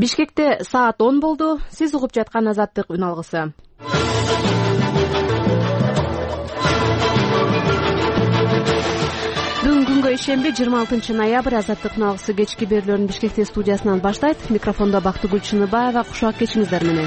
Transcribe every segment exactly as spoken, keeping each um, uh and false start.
Бишкекте саат он болду. Сиз угуп жаткан Азаттык үн алгысы. Бүгүн күнгө ишемби жыйырма алтынчы ноябрь. Азаттык үн алгысы кечки берүүлөрүн Бишкекте студиясынан баштайт. Микрофондо Бактыгүл Чыныбаева. Кушак кечиңиздер менен.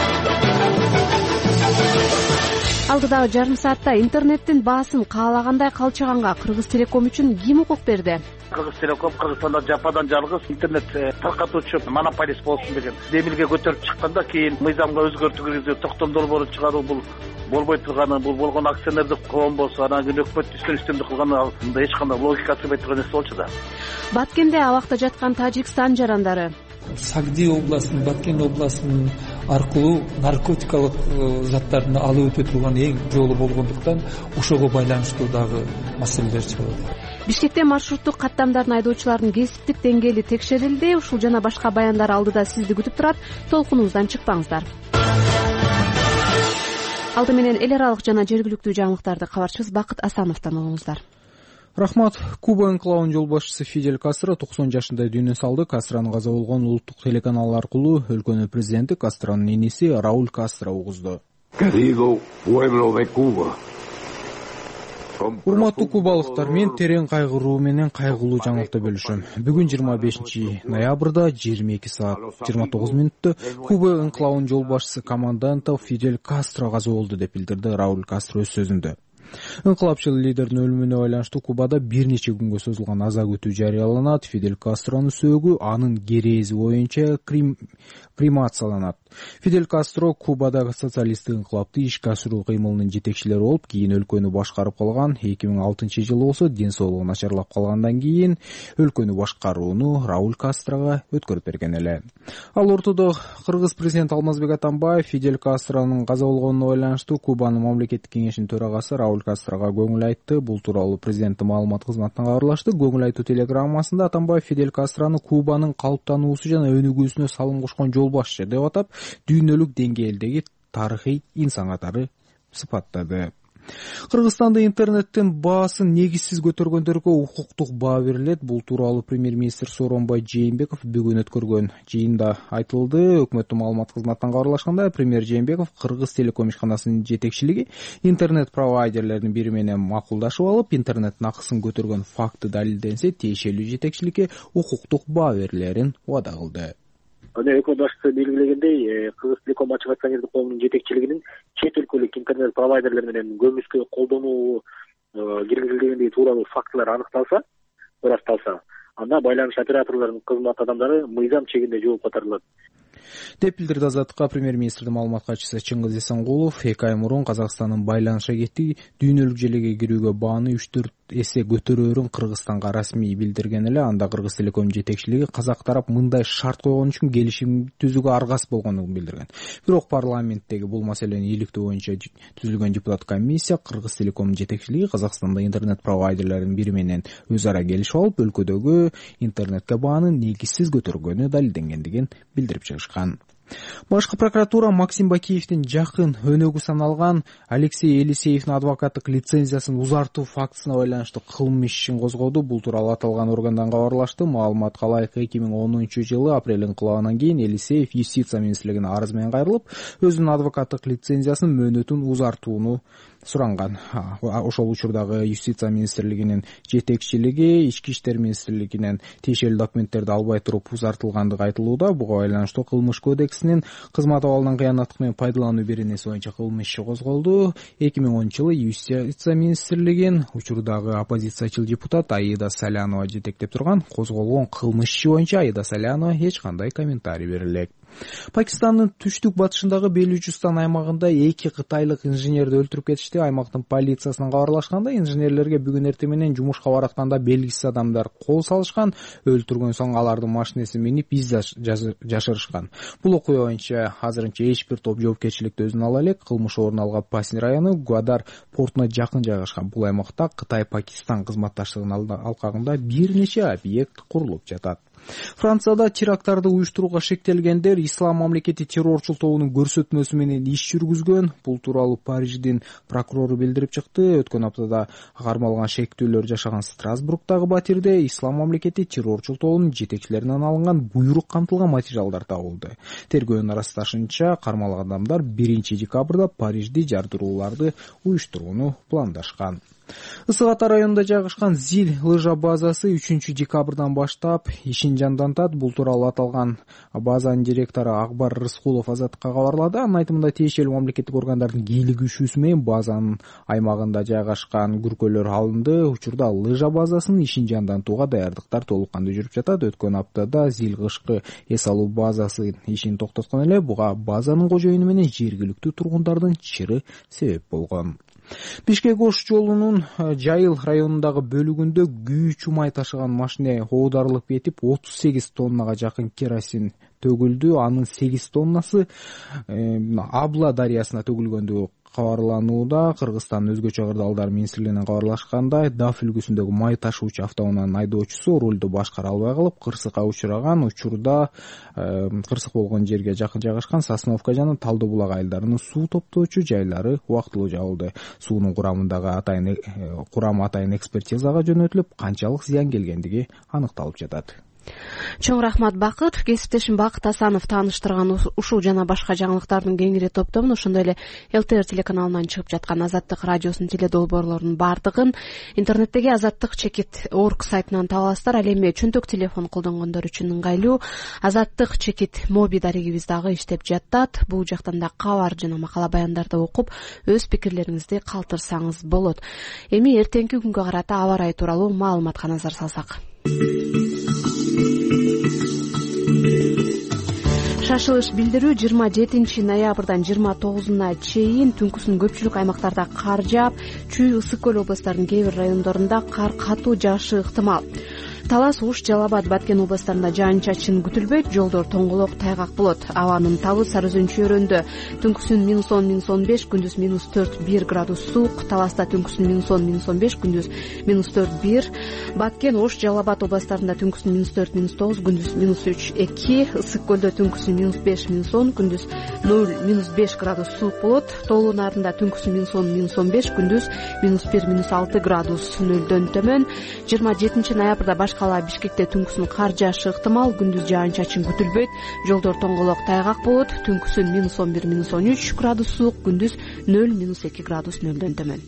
Алдыдагы жарым саатта интернеттин баасын каалагандай калчаганга Кыргыз Телеком үчүн ким укук берди? Кыргыз Телеком Кыргызстанда жападан жалгыз интернет таркатуучу монополист болсун деген демилге көтөрүп чыкканда, кийин мыйзамга өзгөртүү киргизип токтом долбоорун чыгаруу бул болбой турганы, бул болгон акционердик коом болсо, анан кийин өкмөт үстөн үстөмдүк кылганы мындай эч кандай логика сыйбай турган нерсе болчу да. Баткенде абакта жаткан Тажикстан жарандары Сагди областынын, Баткен областынын аркылуу наркотикалык заттарды алып өтө турган эң жолу болгондуктан ошого байланыштуу дагы маселелер чыгат. Бишкекте маршруттук каттамдардын айдоочулардын кесиптик деңгээли текшерилди. Ушул жана башка баяндар алдыда сизди күтүп турат. Толкунубуздан чыкпаңыздар. Алды менен эл аралык жана жергиликтүү жаңылыктарды кабарчыбыз Бакыт Асановдон угуңуздар. Рахмат. Куба энклавынын жол башчысы Фидель Кастро токсон жашында дүйнө салды. Кастронун каза болгон улуттук телеканал аркылуу өлкөнүн президенти Кастронун иниси Рауль Кастро угузду. Урматтуу кубалыктар, мен терең кайгыруу менен кайгылуу жаңылыкта бөлүшөм. Бүгүн жыйырма бешинчи ноябрда жыйырма эки саат жыйырма тогуз мүнөттө Куба энклавынын жол башчысы команданты Фидель Кастро каза болду деп билдирди Рауль Кастро өз сөзүндө. Инкылапчыл лидердин өлүмүнө байланыштуу Кубада бир нече күнгө созулган аза күтүү жарыяланат. Фидель Кастронун сөөгү анын керези боюнча крим... кремацияланат. Фидель Кастро Кубадагы социалисттик инкылапты ишке ашыруу кыймылынын жетекчилери болуп, кийин өлкөнү башкарып калган. эки миң алтынчы жылы болсо ден соолугу начарлап калгандан кийин өлкөнү башкарууну Рауль Кастрого өткөрүп берген эле. Ал ортодо Кыргыз президенти Алмазбек Атамбаев Фидель Кастронун каза болгонуна байланыштуу Кубанын мамлекеттик кеңешинин төрагасы Рауль Кастрого көңүл айтты. Бул тууралуу президенттин маалымат кызматынан кабарлашты. Көңүл айтуу телеграммасында Атамбаев Фидель Кастрону Кубанын калыптануусу жана өнүгүүсүнө салым кошкон жол башчы деп атап, дүйнөлүк деңгээлдеги тарыхый инсан катары сыпаттады. Кыргызстанда интернеттин баасын негизсиз көтөргөндөргө укуктук баа берилет. Бул тууралуу премьер-министр Сооронбай Жээнбеков бүгүн өткөргөн жыйында айтылды. Өкмөттүн маалымат кызматынан кабарлашканда, премьер Жээнбеков Кыргыз Телеком ишканасынын жетекчилиги интернет провайдерлердин бири менен макулдашып алып, интернеттин акысын көтөргөн факты далилденсе, тиешелүү жетекчиликке укуктук баа берилерин убада кылды. Өкмөт башчысы белгилегендей, Кыргыз Телеком ачык акционердик коомунун жетекчилигинин чет өлкөлүк интернет провайдерлер менен көмүскө колдонуу киргизилгендиги тууралуу фактылар аныкталса, ырасталса, анда байланыш операторлорунун кызмат адамдары мыйзам чегинде жоопко тартылат деп билдирди Азаттыкка премьер-министрдин маалымат катчысы Чыңгыз Эсенгулов. Эки ай мурун Казакстандын байланыш агенттиги дүйнөлүк желеге кирүүгө бааны үч төрт эсе көтөрөөрүн Кыргызстанга расмий билдирген эле. Анда Кыргыз Телеком жетекчилиги казак тарап мындай шарт койгон үчүн келишим түзүүгө аргасыз болгонун билдирген. Бирок парламенттеги бул маселени иликтөө боюнча түзүлгөн депутат комиссия Кыргыз Телеком жетекчилиги Казакстанда интернет провайдерлердин бири менен өз ара келишип алып, өлкөдөгү интернетке бааны негизсиз көтөргөнү далилденгендигин билдирип чыгышкан. Башкы прокуратура Максим Бакиевдин жакын өнөгү саналган Алексей Елисеевдин адвокаттык лицензиясын узартуу фактысына байланыштуу кылмыш ишин козгоду. Бул тууралуу аталган органдан кабарлашты. Маалыматка ылайык эки миң онунчу жылы апрель инкылабынан кийин Елисеев юстиция министрлигине арыз менен кайрылып, өзүнүн адвокаттык лицензиясынын мөөнөтүн узартууну суранган. Ошол учурдагы юстиция министрлигинин жетекчилиги ички иштер министрлигинен тиешелүү документтерди албай туруп узартылгандыгы айтылууда. Буга байланыштуу кылмыш кодексинин кызмат абалынан кыянаттык менен пайдалануу беренеси боюнча кылмыш иши козголду. эки миң онунчу жылы юстиция министрлигин учурдагы оппозициячыл депутат Аида Салянова жетектеп турган козголгон кылмыш иши боюнча Аида Салянова эч кандай комментарий бере элек. Пакистандын түштүк батышындагы Белучистан аймагында эки кытайлык инженерди өлтүрүп кетишти. Аймактын полициясынан кабарлашканда, инженерлерге бүгүн эртең менен жумушка баратканда белгисиз адамдар кол салышкан. Өлтүргөн соң алардын машинесин минип из жашырышкан. Бул окуя боюнча азырынча эч бир топ жоопкерчиликти өзүнө ала элек. Кылмыш орун алган Пасин району Гуадар портуна жакын жайгашкан. Бул аймакта Кытай-Пакистан кызматташтыгынын алкагында бир нече объект курулуп жатат. Францияда теракттарды уюштурууга шектелгендер ислам мамлекети террорчул тобунун көрсөтмөсү менен иш жүргүзгөн. Бул тууралуу Париждин прокурору билдирип чыкты. Өткөн аптада кармалган шектүүлөр жашаган Страсбургдагы батирде ислам мамлекети террорчул тобунун жетекчилеринен алынган буйрук камтылган материалдар табылды. Тергөөнүн ырасташынча, кармалган адамдар биринчи декабрда Парижди жардырууларды уюштурууну пландашкан. Ысык Ата районунда жайгашкан Зил лыжа базасы үчүнчү декабрдан баштап ишин жандантат. Бул тууралуу аталган базанын директору Акбар Рыскулов Азаттыкка кабарлады. Анын айтымында тиешелүү мамлекеттик органдардын кийлигишүүсү менен базанын аймагында жайгашкан күркөлөр алынды. Учурда лыжа базасынын ишин жандантууга даярдыктар толук кандуу жүрүп жатат. Өткөн аптада Зил кышкы эс алуу базасы ишин токтоткон эле. Буга базанын кожоюну менен жергиликтүү тургундардын чыры себеп болгон. Бишкек-Ош жолунун Жайыл районундагы бөлүгүндө күйүүчү май ташыган машина оодарылып кетип, отуз сегиз тоннага жакын керосин төгүлдү. Анын сегиз тоннасы Абла дарыясына төгүлгөндүгү кабарланууда. Кыргызстандын өзгөчө кырдаалдар министрлигинен кабарлашкандай, Даф үлгүсүндөгү май ташуучу автоунаанын айдоочусу рулду башкара албай калып, кырсыкка учураган. Учурда кырсык болгон жерге жакын жайгашкан Сосновка жана Талдуу булак айылдарынын суу топтоочу жайлары убактылуу жабылды. Суунун курамындагы атайын курамы атайын экспертизага жөнөтүлүп, канчалык зыян келгендиги аныкталып жатат. Чоң рахмат Бакыт. Кесиптешим Бакыт Асанов тааныштырган ушул жана башка жаңылыктардын кеңири топтомун, ошондой эле эл тэ эр телеканалынан чыгып жаткан Азаттык радиосунун теледолбоорлорунун бардыгын интернеттеги азаттык чекит орг сайтынан таба аласыздар. Ал эми чөнтөк телефон колдонгондор үчүн ыңгайлуу. Азаттык чекит моби дарегибиз дагы иштеп жатат. Бул жактан да кабар жана макала баяндарды окуп, өз пикирлериңизди калтырсаңыз болот. Эми эртеңки күнгө карата аба ырайы тууралуу маалыматка назар салсак. Шашылыш билдирүү жыйырма жетинчи ноябрдан жыйырма тогузуна чейин түнкүсүн көпчүлүк аймактарда кар жаап, Чүй, Ысык көл областарынын кээ бир райондорунда кар катуу жаашы ыктымал. Талас, Уш, Жалал Абад, Баткен областарында жаан-чачын күтүлбөйт, жолдор тоңголок, тайгак болот. Абанын табы Сары Өзөн чөйрөндө түнкүсүн минус он минус он беш, күндүз минус төрт бир градус суук. Таласта түнкүсүн минус он минус он беш, күндүз минус төрт бир. Баткен, Ош, Жалал Абад областарында түнкүсүн минус төрт минус тогуз, күндүз минус үч эки. Ысык көлдө түнкүсүн минус беш минус он, күндүз ноль минус беш градус суук болот. Тоолуу нарында түнкүсүн минус он минус он беш, күндүз минус бир минус алты градус нөлдөн төмөн. жыйырма жетинчи ноябрда башкала Бишкекте түнкүсүн кар жаашы ыктымал, күндүз жаан-чачын күтүлбөйт, жолдор тоңголок, тайгак болот. Түнкүсүн минус он бир минус он үч градус суук, күндүз ноль минус эки градус нөлдөн төмөн.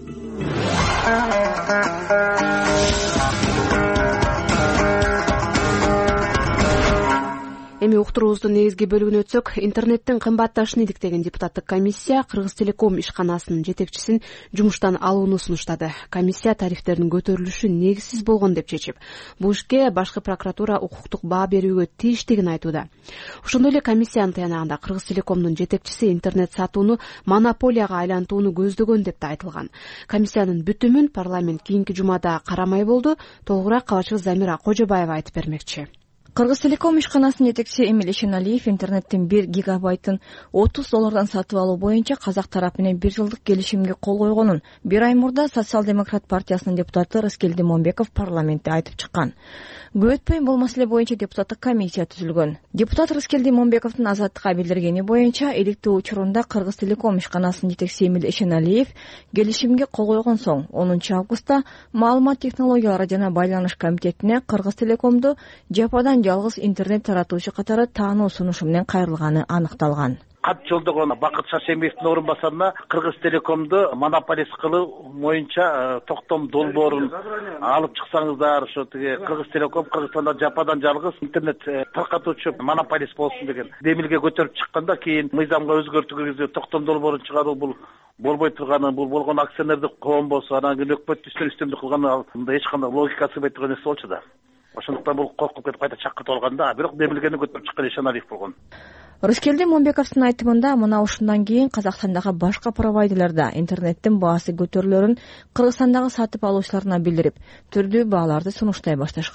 Эми уктуруубуздун негизги бөлүгүнө өтсөк, интернеттин кымбатташын иликтеген депутаттык комиссия Кыргыз Телеком ишканасынын жетекчисин жумуштан алууну сунуштады. Комиссия тарифтердин көтөрүлүшү негизсиз болгон деп чечип, бул ишке башкы прокуратура укуктук баа берүүгө тийиштигин айтууда. Ошондой эле комиссиянын таянагында Кыргыз Телекомдун жетекчиси интернет сатууну монополияга айлантууну көздөгөн деп да айтылган. Комиссиянын бүтүмүн парламент кийинки жумада карамай болду. Толугураак кабарчыбыз Замира Кожобаева айтып бермекчи. Кыргыз Телеком ишканасынын жетекчиси Эмиль Ишеналиев интернеттин бир гигабайтын отуз доллардан сатып алуу боюнча Казак тарапы менен бир жылдык келишимге кол койгонун бир ай мурда Социал-демократ партиясынын депутаты Рыскелди Момбеков парламентте айтып чыккан. Көп өтпөй бул маселе боюнча депутаттык комиссия түзүлгөн. Депутат Рыскелди Момбековдун Азаттыкка билдиргени боюнча, иликтөө учурунда Кыргыз Телеком ишканасынын жетекчиси Эмиль Ишеналиев келишимге кол койгон соң онунчу августта Маалымат технологиялары жана байланыш комитетине Кыргыз Телекомду жападан жалгыз интернет таратуучу катары таануу сунушу менен кайрылганы аныкталган. Кат жолдогон Бакыт Шашембиевдин орун басарына Кыргыз Телекомду монополист кылуу боюнча токтом долбоорун алып чыксаңыздар, ошо тиги Кыргыз Телеком Кыргызстанда жападан жалгыз интернет таркатуучу монополист болсун деген демилге көтөрүп чыкканда, кийин мыйзамга өзгөртүү киргизип токтом долбоорун чыгаруу бул болбой турганы, бул болгон акционердик коом болсо, анан кийин өкмөттүн үстүнө үстөмдүк кылганы мында эч кандай логика сыйбай турган нерсе болчу да. Ошондуктан бул коркуп кетип кайта чакыртып алганда, бирок демилгени көтөрүп чыккан Ишеналиев болгон. Рыскелди Момбековдун айтымында, мына ушундан кийин Казакстандагы башка провайдерлерде интернеттин баасы көтөрүлөрүн Кыргызстандагы сатып алуучуларына билдирип, түрдүү бааларды сунуштай башташкан.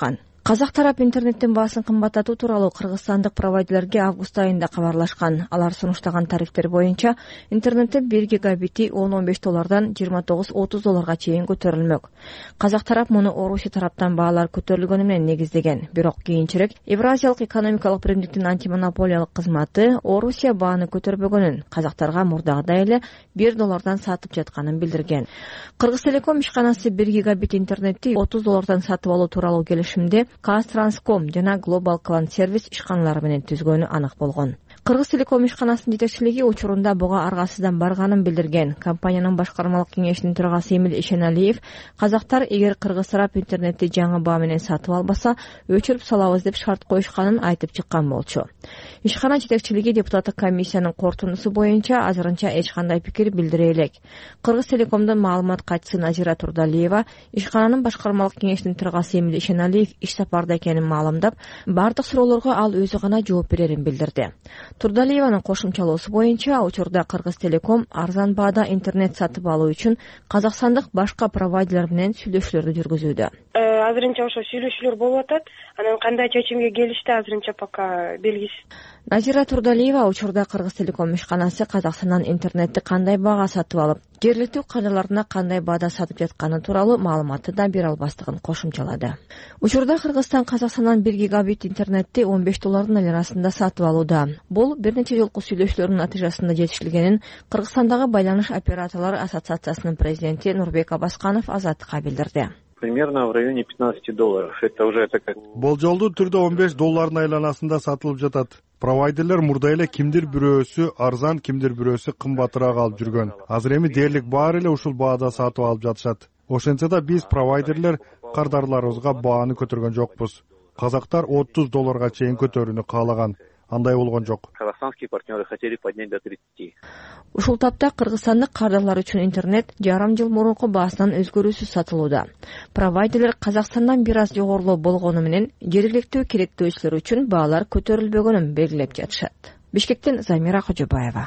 Казак тарап интернеттин баасын кымбаттатуу тууралуу кыргызстандык провайдерлерге август айында кабарлашкан. Алар сунуштаган тарифтер боюнча интернеттин бир гигабити он он беш доллардан жыйырма тогуз отуз долларга чейин көтөрүлмөк. Казак тарап муну Орусия тараптан баалар көтөрүлгөнү менен негиздеген. Бирок кийинчерээк Евразиялык экономикалык биримдиктин антимонополиялык кызматы Орусия бааны көтөрбөгөнүн, казактарга мурдагыдай эле бир доллардан сатып жатканын билдирген. Кыргызтелеком ишканасы бир гигабит интернетти отуз доллардан сатып алуу тууралуу келишимди Казтранском жана Global Clan Service ишканалары менен түзгөнү анык болгон. Кыргызтелеком ишканасынын жетекчилиги учурунда буга аргасыздан барганын билдирген. Компаниянын башкармалык кеңешинин төрагасы Эмил Ишеналиев казактар эгер Кыргыз тарап интернетти жаңы баа менен сатып албаса, өчүрүп салабыз деп шарт коюшканын айтып чыккан болчу. Ишкана жетекчилиги депутаттык комиссиянын корутундусу боюнча азырынча эч кандай пикир билдире элек. Кыргызтелекомдун маалымат катчысы Назира Турдалиева ишкананын башкармалык кеңешинин төрагасы Эмил Ишеналиев иш сапарда экенин маалымдап, бардык суроолорго ал өзү гана жооп берерин билдирди. Турдалиеванын кошумчалоосу боюнча учурда Кыргызтелеком арзан баада интернет сатып алуу үчүн казакстандык башка провайдерлер менен сүйлөшүүлөрдү жүргүзүүдө. Азырынча ошо сүйлөшүүлөр болуп атат. Анан кандай чечимге келишти азырынча пока белгисиз. Назира Турдалиева учурда Кыргызтелеком ишканасы Казакстандан интернетти кандай баага сатып алып, жергиликтүү кыйналарына кандай баада сатып жатканы тууралуу маалыматты да бере албастыгын кошумчалады. Учурда Кыргызстан Казакстандан бир гигабит интернетти он беш доллардын арасында сатып алууда. Бул бир нече жолку сүйлөшүүлөрдүн натыйжасында жетишилгенин Кыргызстандагы байланыш операторлору ассоциациясынын президенти Нурбек Абасканов Азаттыкка билдирди. Примерно в районе пятнадцати долларов. Это уже такая... Болжолдуу түрдө он беш доллардын айланасында сатылып жатат. Провайдерлер мурда эле кимдир бирөөсү арзан, кимдир бирөөсү кымбатыраак алып жүргөн. Азыр эми дээрлик баары эле ушул баада сатып алып жатышат. Ошентсе да биз провайдерлер кардарларыбызга бааны көтөргөн жокпуз. Казактар отуз долларга чейин көтөрүүнү каалаган. Андай болгон жок. Казахстанские партнеры хотели поднять до тридцати. Ушул тапта кыргызстандык кардарлар үчүн интернет жарым жыл мурунку баасынан өзгөрүүсүз сатылууда. Провайдерлер Казакстандан бир аз жогорулоо болгону менен жергиликтүү керектөөчүлөр үчүн баалар көтөрүлбөгөнүн белгилеп жатышат. Бишкектен Замира Кожобаева.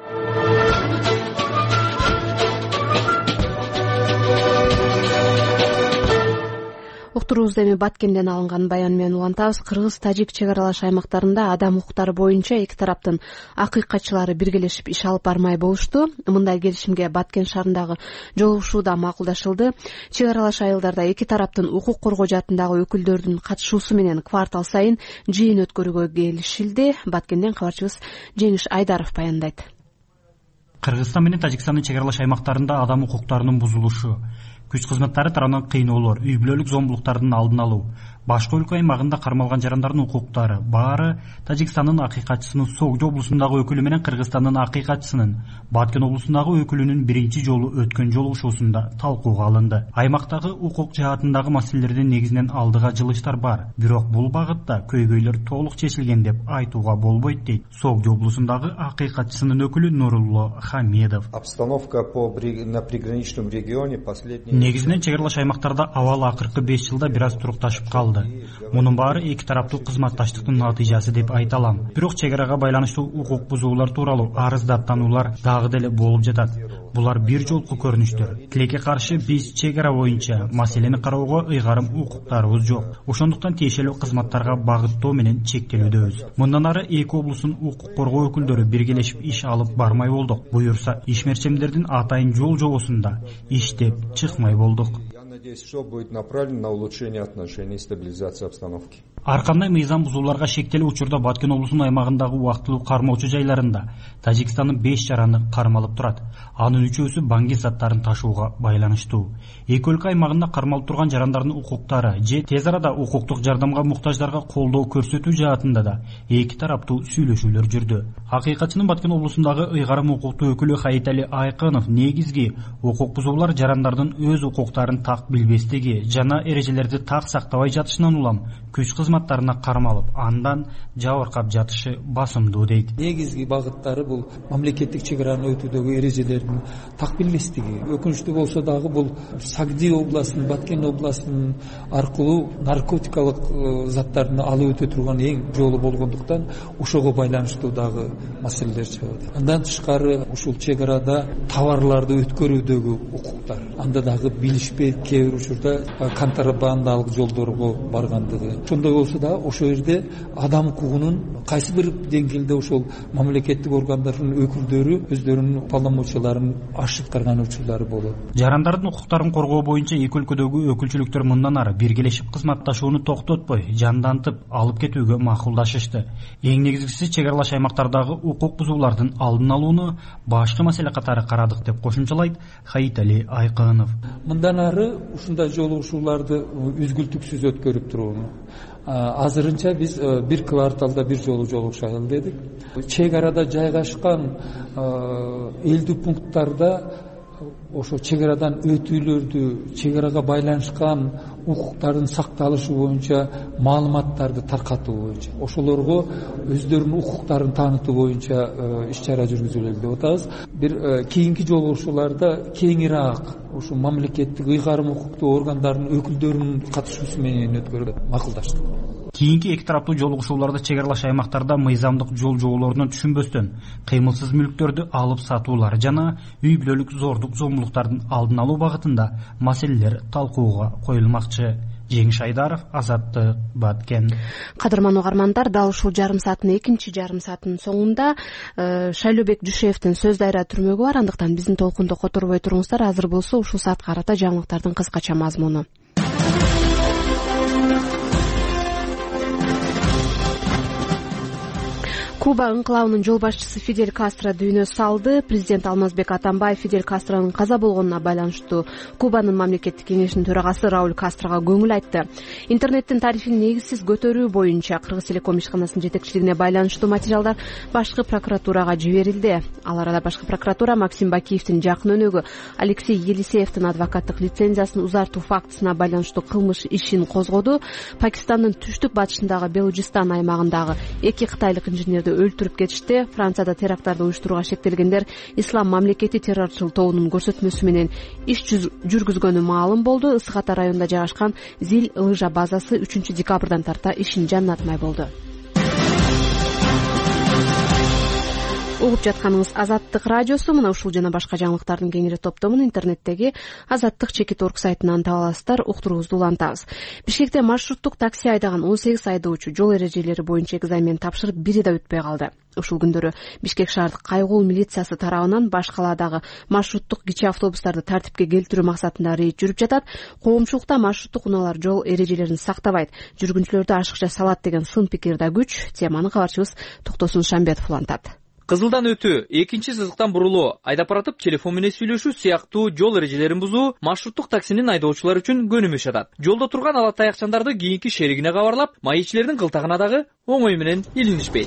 Уктуруубузду эми Баткенден алынган баян менен улантабыз. Кыргыз-тажик чек аралаш аймактарында адам укуктары боюнча эки тараптын акыйкатчылары биргелешип иш алып бармай болушту. Мындай келишимге Баткен шаарындагы жолугушууда макулдашылды. Чек аралаш айылдарда эки тараптын укук коргоо жаатындагы өкүлдөрдүн катышуусу менен квартал сайын жыйын өткөрүүгө келишилди. Баткенден кабарчыбыз Жеңиш Айдаров баяндайт. Кыргызстан менен Тажикстандын чек аралаш аймактарында адам укуктарынын бузулушу, күч кызматтары тарабынан кыйноолор, үй бүлөлүк зомбулуктардын алдын алуу, башка өлкө аймагында кармалган жарандардын укуктары баары Тажикстандын акыйкатчысынын Согдо облусундагы өкүлү менен Кыргызстандын акыйкатчысынын Баткен облусундагы өкүлүнүн биринчи жолу өткөн жолугушуусунда талкууга алынды. Аймактагы укук жаатындагы маселелердин негизинен алдыга жылыштар бар, бирок бул багытта көйгөйлөр толук чечилген деп айтууга болбойт дейт Согдо облусундагы акыйкатчысынын өкүлү Нурулло Хамедов. Обстановка по на приграничном регионе последние негизинен чек аралаш аймактарда абал акыркы беш жылда бир аз турукташып калды. Мунун баары эки тараптуу кызматташтыктын натыйжасы деп айта алам. Бирок чек арага байланыштуу укук бузуулар тууралуу арыз даттануулар дагы деле болуп жатат. Булар бир жолку көрүнүштөр. Тилекке каршы биз чек ара боюнча маселени кароого ыйгарым укуктарыбыз жок. Ошондуктан тиешелүү кызматтарга багыттоо менен чектелүүдөбүз. Мындан ары эки облустун укук коргоо өкүлдөрү биргелешип иш алып бармай болдук. Буюрса ишмерчемдердин атайын жол жобосунда иштеп чыкмай болдук. Надеюсь, что будет направлено на улучшение отношений и стабилизацию обстановки. Ар кандай мыйзам бузууларга шектелүү учурда Баткен облусунун аймагындагы убактылуу кармоочу жайларында Тажикстандын беш жараны кармалып турат. Анын үчөөсү баңги заттарын ташууга байланыштуу. Эки өлкө аймагында кармалып турган жарандардын укуктары же тез арада укуктук жардамга муктаждарга колдоо көрсөтүү жаатында да эки тараптуу сүйлөшүүлөр жүрдү. Акыйкатчынын Баткен облусундагы ыйгарым укуктуу өкүлү Хаитали Айкынов негизги укук бузуулар жарандардын өз укуктарын так билбестиги жана эрежелерди так сактабай жатышынан улам күч кызматтарына кармалып, андан жабыркап жатышы басымдуу дейт. Негизги багыттары бул мамлекеттик чек араны өтүүдөгү эрежелердин так билбестиги. Өкүнүчтүү болсо дагы бул Сагди областынын, Баткен областынын аркылуу наркотикалык заттарды алып өтө турган эң жолу болгондуктан ошого байланыштуу дагы маселелер чыгат. Андан тышкары ушул чек арада товарларды өткөрүүдөгү укуктар, анда дагы билишпей кээ бир учурда контрабандалык жолдорго баргандыгы. Ошондой болсо да ошол жерде адам укугунун кайсы бир деңгээлде ошол мамлекеттик органдардын өкүлдөрү өздөрүнүн полномочияларын ашыктырган учурлары болот. Жарандардын укуктарын коргоо боюнча эки өлкөдөгү өкүлчүлүктөр мындан ары биргелешип кызматташууну токтотпой, жандантып алып кетүүгө макулдашышты. Эң негизгиси чек аралаш аймактардагы укук бузуулардын алдын алууну башкы маселе катары карадык деп кошумчалайт Хаитали Айкынов. Мындан ары ушундай жолугушууларды үзгүлтүксүз өткөрүп турууну. Азырынча биз бир кварталда бир жолу жолугушалы дедик. Чек арада жайгашкан элдүү пункттарда ошо чек арадан өтүүлөрдү, чек арага байланышкан укуктардын сакталышы боюнча маалыматтарды таркатуу боюнча, ошолорго өздөрүнүн укуктарын таанытуу боюнча иш чара жүргүзөлү деп атабыз. Бир кийинки жолугушууларда кеңирээк ошо мамлекеттик ыйгарым укуктуу органдардын өкүлдөрүнүн катышуусу менен өткөрүп макулдаштык. Кийинки эки тараптуу жолугушууларда чек аралаш аймактарда мыйзамдык жол жоболорунун түшүнбөстөн кыймылсыз мүлктөрдү алып сатуулар жана үй бүлөлүк зордук зомбулуктардын алдын алуу багытында маселелер талкууга коюлмакчы. Жеңиш Айдаров, Азаттык, Баткен. Кадырман угармандар, дал ушул жарым сааттын экинчи жарым саатынын соңунда Шайлообек Жушеевдин сөз дайра түрмөгү бар, андыктан биздин толкунду которбой туруңуздар. Азыр болсо ушул саатка карата жаңылыктардын кыскача мазмуну. Куба ыңкылабынын жол башчысы Фидель Кастро дүйнө салды. Президент Алмазбек Атамбаев Фидель Кастронун каза болгонуна байланыштуу Кубанын мамлекеттик кеңешинин төрагасы Рауль Кастрого көңүл айтты. Интернеттин тарифин негизсиз көтөрүү боюнча Кыргыз телеком ишканасынын жетекчилигине байланыштуу материалдар башкы прокуратурага жиберилди. Ал арада башкы прокуратура Максим Бакиевдин жакын өнөгү Алексей Елисеевдин адвокаттык лицензиясын узартуу фактысына байланыштуу кылмыш ишин козгоду. Пакистандын түштүк батышындагы Белужистан аймагындагы эки кытайлык инженерди өлтүрүп кетишти. Францияда теракттарды уюштурууга шектелгендер Ислам мамлекети террорчул тобунун көрсөтмөсү менен иш жүргүзгөнү маалым болду. Ысык Ата районунда жайгашкан Зил лыжа базасы үчүнчү декабрдан тарта ишин жаннатмай болду. Угуп жатканыңыз Азаттык радиосу. Мына ушул жана башка жаңылыктардын кеңири топтомун интернеттеги азаттык чекит орг сайтынан таба аласыздар. Уктуруңузду улантабыз. Бишкекте маршруттук такси айдаган он сегиз айдоочу жол эрежелери боюнча экзамен тапшырып, бири да өтпөй калды. Ушул күндөрү Бишкек шаардык кайгул милициясы тарабынан баш калаадагы маршруттук кичи автобустарды тартипке келтирүү максатында рейд жүрүп жатат. Коомчулукта маршруттук унаалар жол эрежелерин сактабайт, жүргүнчүлөрдү ашыкча салат деген сын пикир да күч. Теманы кабарчыбыз Токтосун Шамбетов улантат. Кызылдан өтүү, экинчи сызыктан бурулуу, айдапаратып телефон менен сүйлөшүү сыяктуу жол эрежелерин бузуу маршруттук таксинин айдоочулары үчүн көнүмүш атат. Жолдо турган ала таякчандарды кийинки шеригине кабарлап, майычилердин кылтагына дагы оңой менен илинишпейт.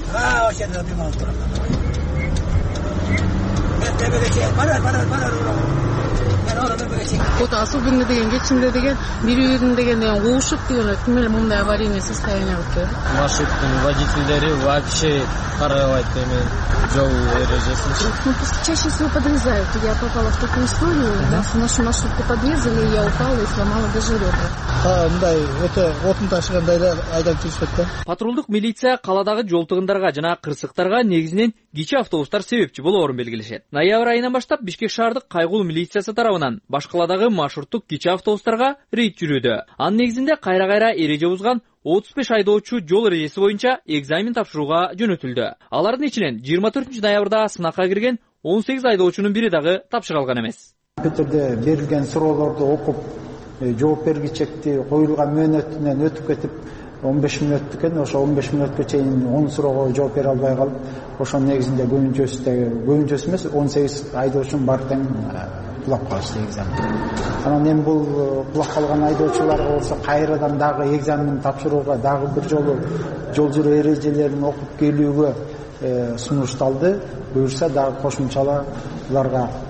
Вот особенно деген кечинде деген бири бирин деген уушуп деген ким эле мындай аварийный состояние болуп келет. Маршруттун водительдери вообще карабайт эми жол эрежесин. Ну чаще всего подрезают. Я попала в такую историю, да, нашу маршрутку подрезали, я упала и сломала даже ребра. А, мындай өтө отун ташыгандай эле айдап жүрүшөт да. Патрулдук милиция каладагы жол тыгындарга жана кырсыктарга негизинен кичи автобустар себепчи болоорун белгилешет. Ноябрь айынан баштап Бишкек шаардык кайгул милициясы тарабынан баш каладагы маршруттук кичи автобустарга рейд жүрүүдө. Анын негизинде кайра-кайра эреже бузган отуз беш айдоочу жол эрежеси боюнча экзамен тапшырууга жөнөтүлдү. Алардын ичинен жыйырма төртүнчү ноябрда сынакка кирген он сегиз айдоочунун бири дагы тапшыра алган эмес. Компьютерде берилген суроолорду окуп, жооп бергичекти коюлган мөөнөтүнөн өтүп кетип он беш мүнөт экен, ошо он беш мүнөткө чейин он суроого жооп бере албай калып, ошонун негизинде көбүнчөсү көбүнчөсү эмес он сегиз айдоочунун баары тең кулап калышты экзамен. Анан эми бул кулап калган айдоочуларга болсо кайрадан дагы экзамен тапшырууга дагы бир жолу жол жүрүү эрежелерин окуп келүүгө сунушталды. Буюрса дагы кошумчалуу буларга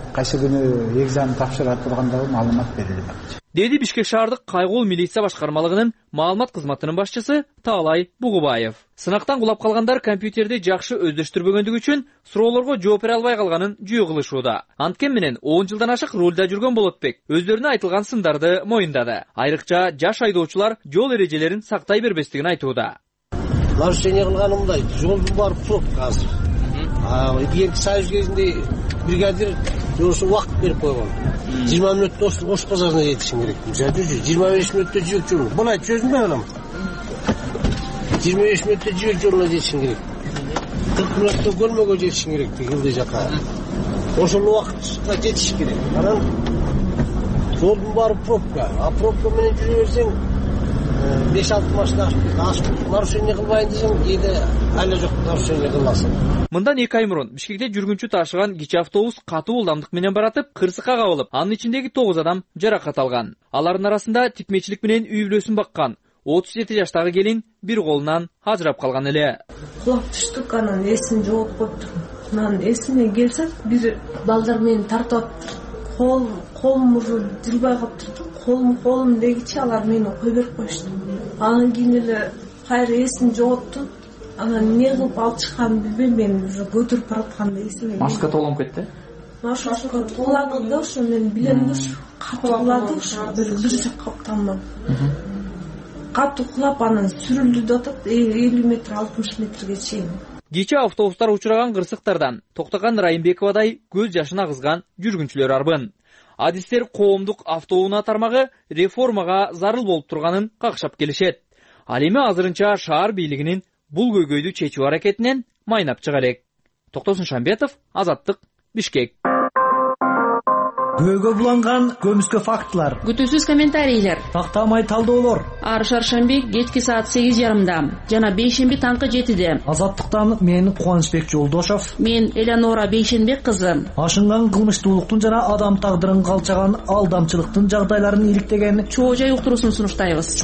кайсы күнү экзамен тапшыра тургандагы маалымат берилбек, деди Бишкек шаардык кайгыл милиция башкармалыгынын маалымат кызматынын башчысы Таалай Бугубаев. Сынактан кулап калгандар компьютерди жакшы өздөштүрбөгөндүгү үчүн суроолорго жооп бере албай калганын жөө кылышууда. Анткени менен он жылдан ашык рулда жүргөн Болотбек өзлөрүнө айтылган сындарды моюндады. Айрыкча жаш айдоочулар жол эрежелерин сактай бербестигин айтууда. Нарушение кылганым мындай, жолдун баары пробка азыр. Бийинки союз кезинде бригадир ошо убакыт берип койгон. жыйырма мүнөттө Ош базарына жетишиң керек. Мисалы үчүн жыйырма беш мүнөттө жибек жолу. Буна чөзүнбөй калам. жыйырма беш мүнөттө жибек жолуна жетишиң керек. кырк мүнөттө көлмөгө жетишиң керек Кылды жака. Ошол убакытка жетиш керек. Анан жолдун баары пробка. А пробка менен жүрө берсең беш алты машина ашып нарушение кылбайын десең, кээде айла жок нарушение кыласың. Мындан эки ай мурун Бишкекте жүргүнчү ташыган кичи автобус катуу ылдамдык менен баратып, кырсыкка кабылып, анын ичиндеги тогуз адам жаракат алган. Алардын арасында тикмечилик менен үй бүлөсүн баккан отуз жети жаштагы келин бир колунан ажырап калган эле. Кулап түштүк, анан эсин жооп коюптур. Анан эсине келсек, бир балдар мени тартып атыптыр. Кол колум уже жүрбөй калыптыр. Колум колум дегичи алар мени кой берип коюшту. Анан кийин эле кайра эсин жоготту. Анан эмне кылып алып чыкканын билбейм, мен уже көтөрүп баратканда эсиме. Машка толуп кетти. Машка кулады да, ошо мен билем да, катуу кулады, ошо бир бир жакка тамам. Катуу кулап анан сүрүлдү деп атат, элүү метр алтымыш метрге чейин. Кече автобустар учураган кырсыктардан Токтоган Райымбековадай көз жашын агызган жүргүнчүлөр арбын. Адистер коомдук автоунаа тармагы реформага зарыл болуп турганын какшап келишет. Ал эми азырынча шаар бийлигинин бул көйгөйдү чечүү аракетинен майнап чыга элек. Токтосун Шамбетов, Азаттык, Бишкек. Көйгө буланган көмүскө фактылар. Күтүүсүз комментарийлер. Тактамай талдоолор. Ар шаршемби кечки саат сегиз жарымда жана бейшемби таңкы жетиде. Азаттыктан мен Кубанычбек Жолдошов. Мен Элеонора Бейшенбек кызы. Ашынган кылмыштуулуктун жана адам тагдырын калчаган алдамчылыктын жагдайларын иликтеген чоо жай уктуруусун сунуштайбыз.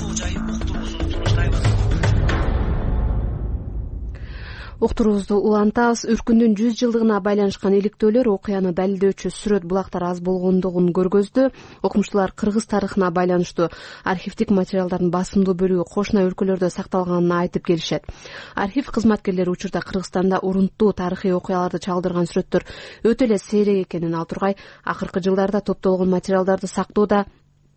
Уктуруубузду улантабыз. Үркүндүн жүз жылдыгына байланышкан иликтөөлөр окуяны далилдөөчү сүрөт булактар аз болгондугун көргөздү. Окумуштуулар кыргыз тарыхына байланыштуу архивдик материалдардын басымдуу бөлүгү кошуна өлкөлөрдө сакталганын айтып келишет. Архив кызматкерлери учурда Кыргызстанда урунттуу тарыхый окуяларды чалдырган сүрөттөр өтө эле сейрек экенин, ал тургай акыркы жылдарда топтолгон материалдарды сактоодо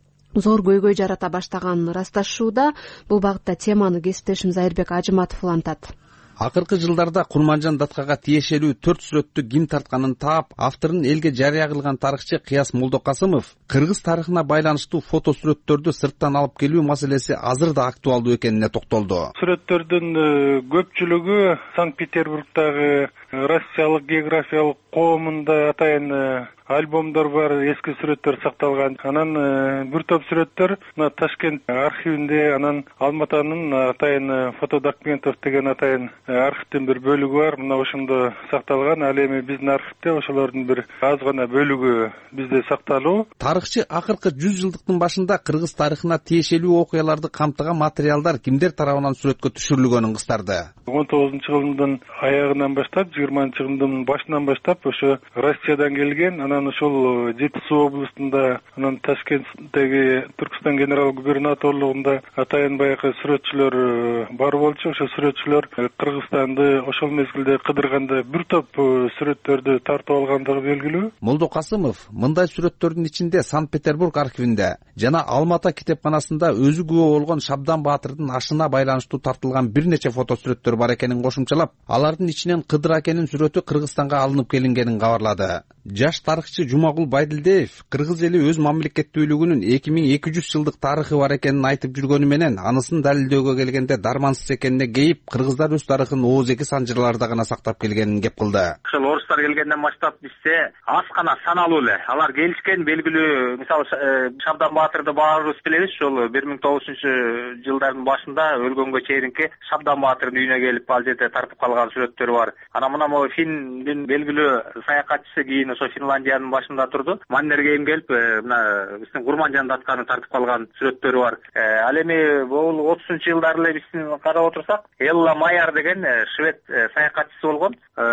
зор көйгөй жарата баштаганын ырасташууда. Бул багытта теманы кесиптешим Айырбек Ажыматов улантат. Акыркы жылдарда Курманжан Даткага тиешелүү төрт сүрөттү ким тартканын таап, авторун элге жарыя кылган тарыхчы Кыяс Молдокасымов кыргыз тарыхына байланыштуу фото сүрөттөрдү сырттан алып келүү маселеси азыр да актуалдуу экенине токтолду. Сүрөттөрдүн көпчүлүгү Санкт-Петербургдагы Россиялык географиялык коомунда атайын альбомдор бар, эски сүрөттөр сакталган. Анан бир топ сүрөттөр мына Ташкент архивинде, анан Алматанын атайын фотодокументов деген атайын архивдин бир бөлүгү бар. Мына ошондо сакталган. Ал эми биздин архивде ошолордун бир аз гана бөлүгү бизде сакталуу. Тарыхчы акыркы жүз жылдыктын башында кыргыз тарыхына тиешелүү окуяларды камтыган материалдар кимдер тарабынан сүрөткө түшүрүлгөнүн кыстарды. он тогузунчу жылдын аягынан баштап, жыйырманчы жылдын башынан баштап ошо Россиядан келген, анан ошол Жети Суу областында, анан Ташкенттеги Түркстан генерал губернаторлугунда атайын баягы сүрөтчүлөр бар болчу. Ошо сүрөтчүлөр Кыргызстанды ошол мезгилде кыдырганда бир топ сүрөттөрдү тартып алгандыгы белгилүү. Молдокасымов мындай сүрөттөрдүн ичинде Санкт-Петербург архивинде жана Алмата китепканасында өзү күбө болгон Шабдан Баатырдын ашына байланыштуу тартылган бир нече фото сүрөттөр бар экенин кошумчалап, алардын ичинен Кыдыр акенин сүрөтү Кыргызстанга алынып келингенин кабарлады. Жаш тарыхчы Жумагул Байдилдеев кыргыз эли өз мамлекеттүүлүгүнүн эки миң эки жүз жылдык тарыхы бар экенин айтып жүргөнү менен, анысын далилдөөгө келгенде дармансыз экенине кейип, кыргыздар өз тарыхын ооз-эки санжырларда гана сактап келгенин кеп кылды. Ошол орустар келгенден баштап бизде аз гана саналуу эле. Алар келишкен, белгилүү, мисалы Шабдан Баатырды баарыбыз билебиз, ошол бир миң тогуз жүзүнчү жылдардын башында өлгөнгө чейинки Шабдан Баатырдын үйүнө келип ал жерде тартып калган сүрөттөр бар. Анан мына могу Финдин белгилүү саякатчысы кийин ошо Финляндиянын башында турду. Маннергейм келип мына биздин Курманжан датканы тартып калган сүрөттөрү бар. Ал эми бул отузунчу жылдары эле биздин карап отурсак, Элла Майер деген швед саякатчысы болгон.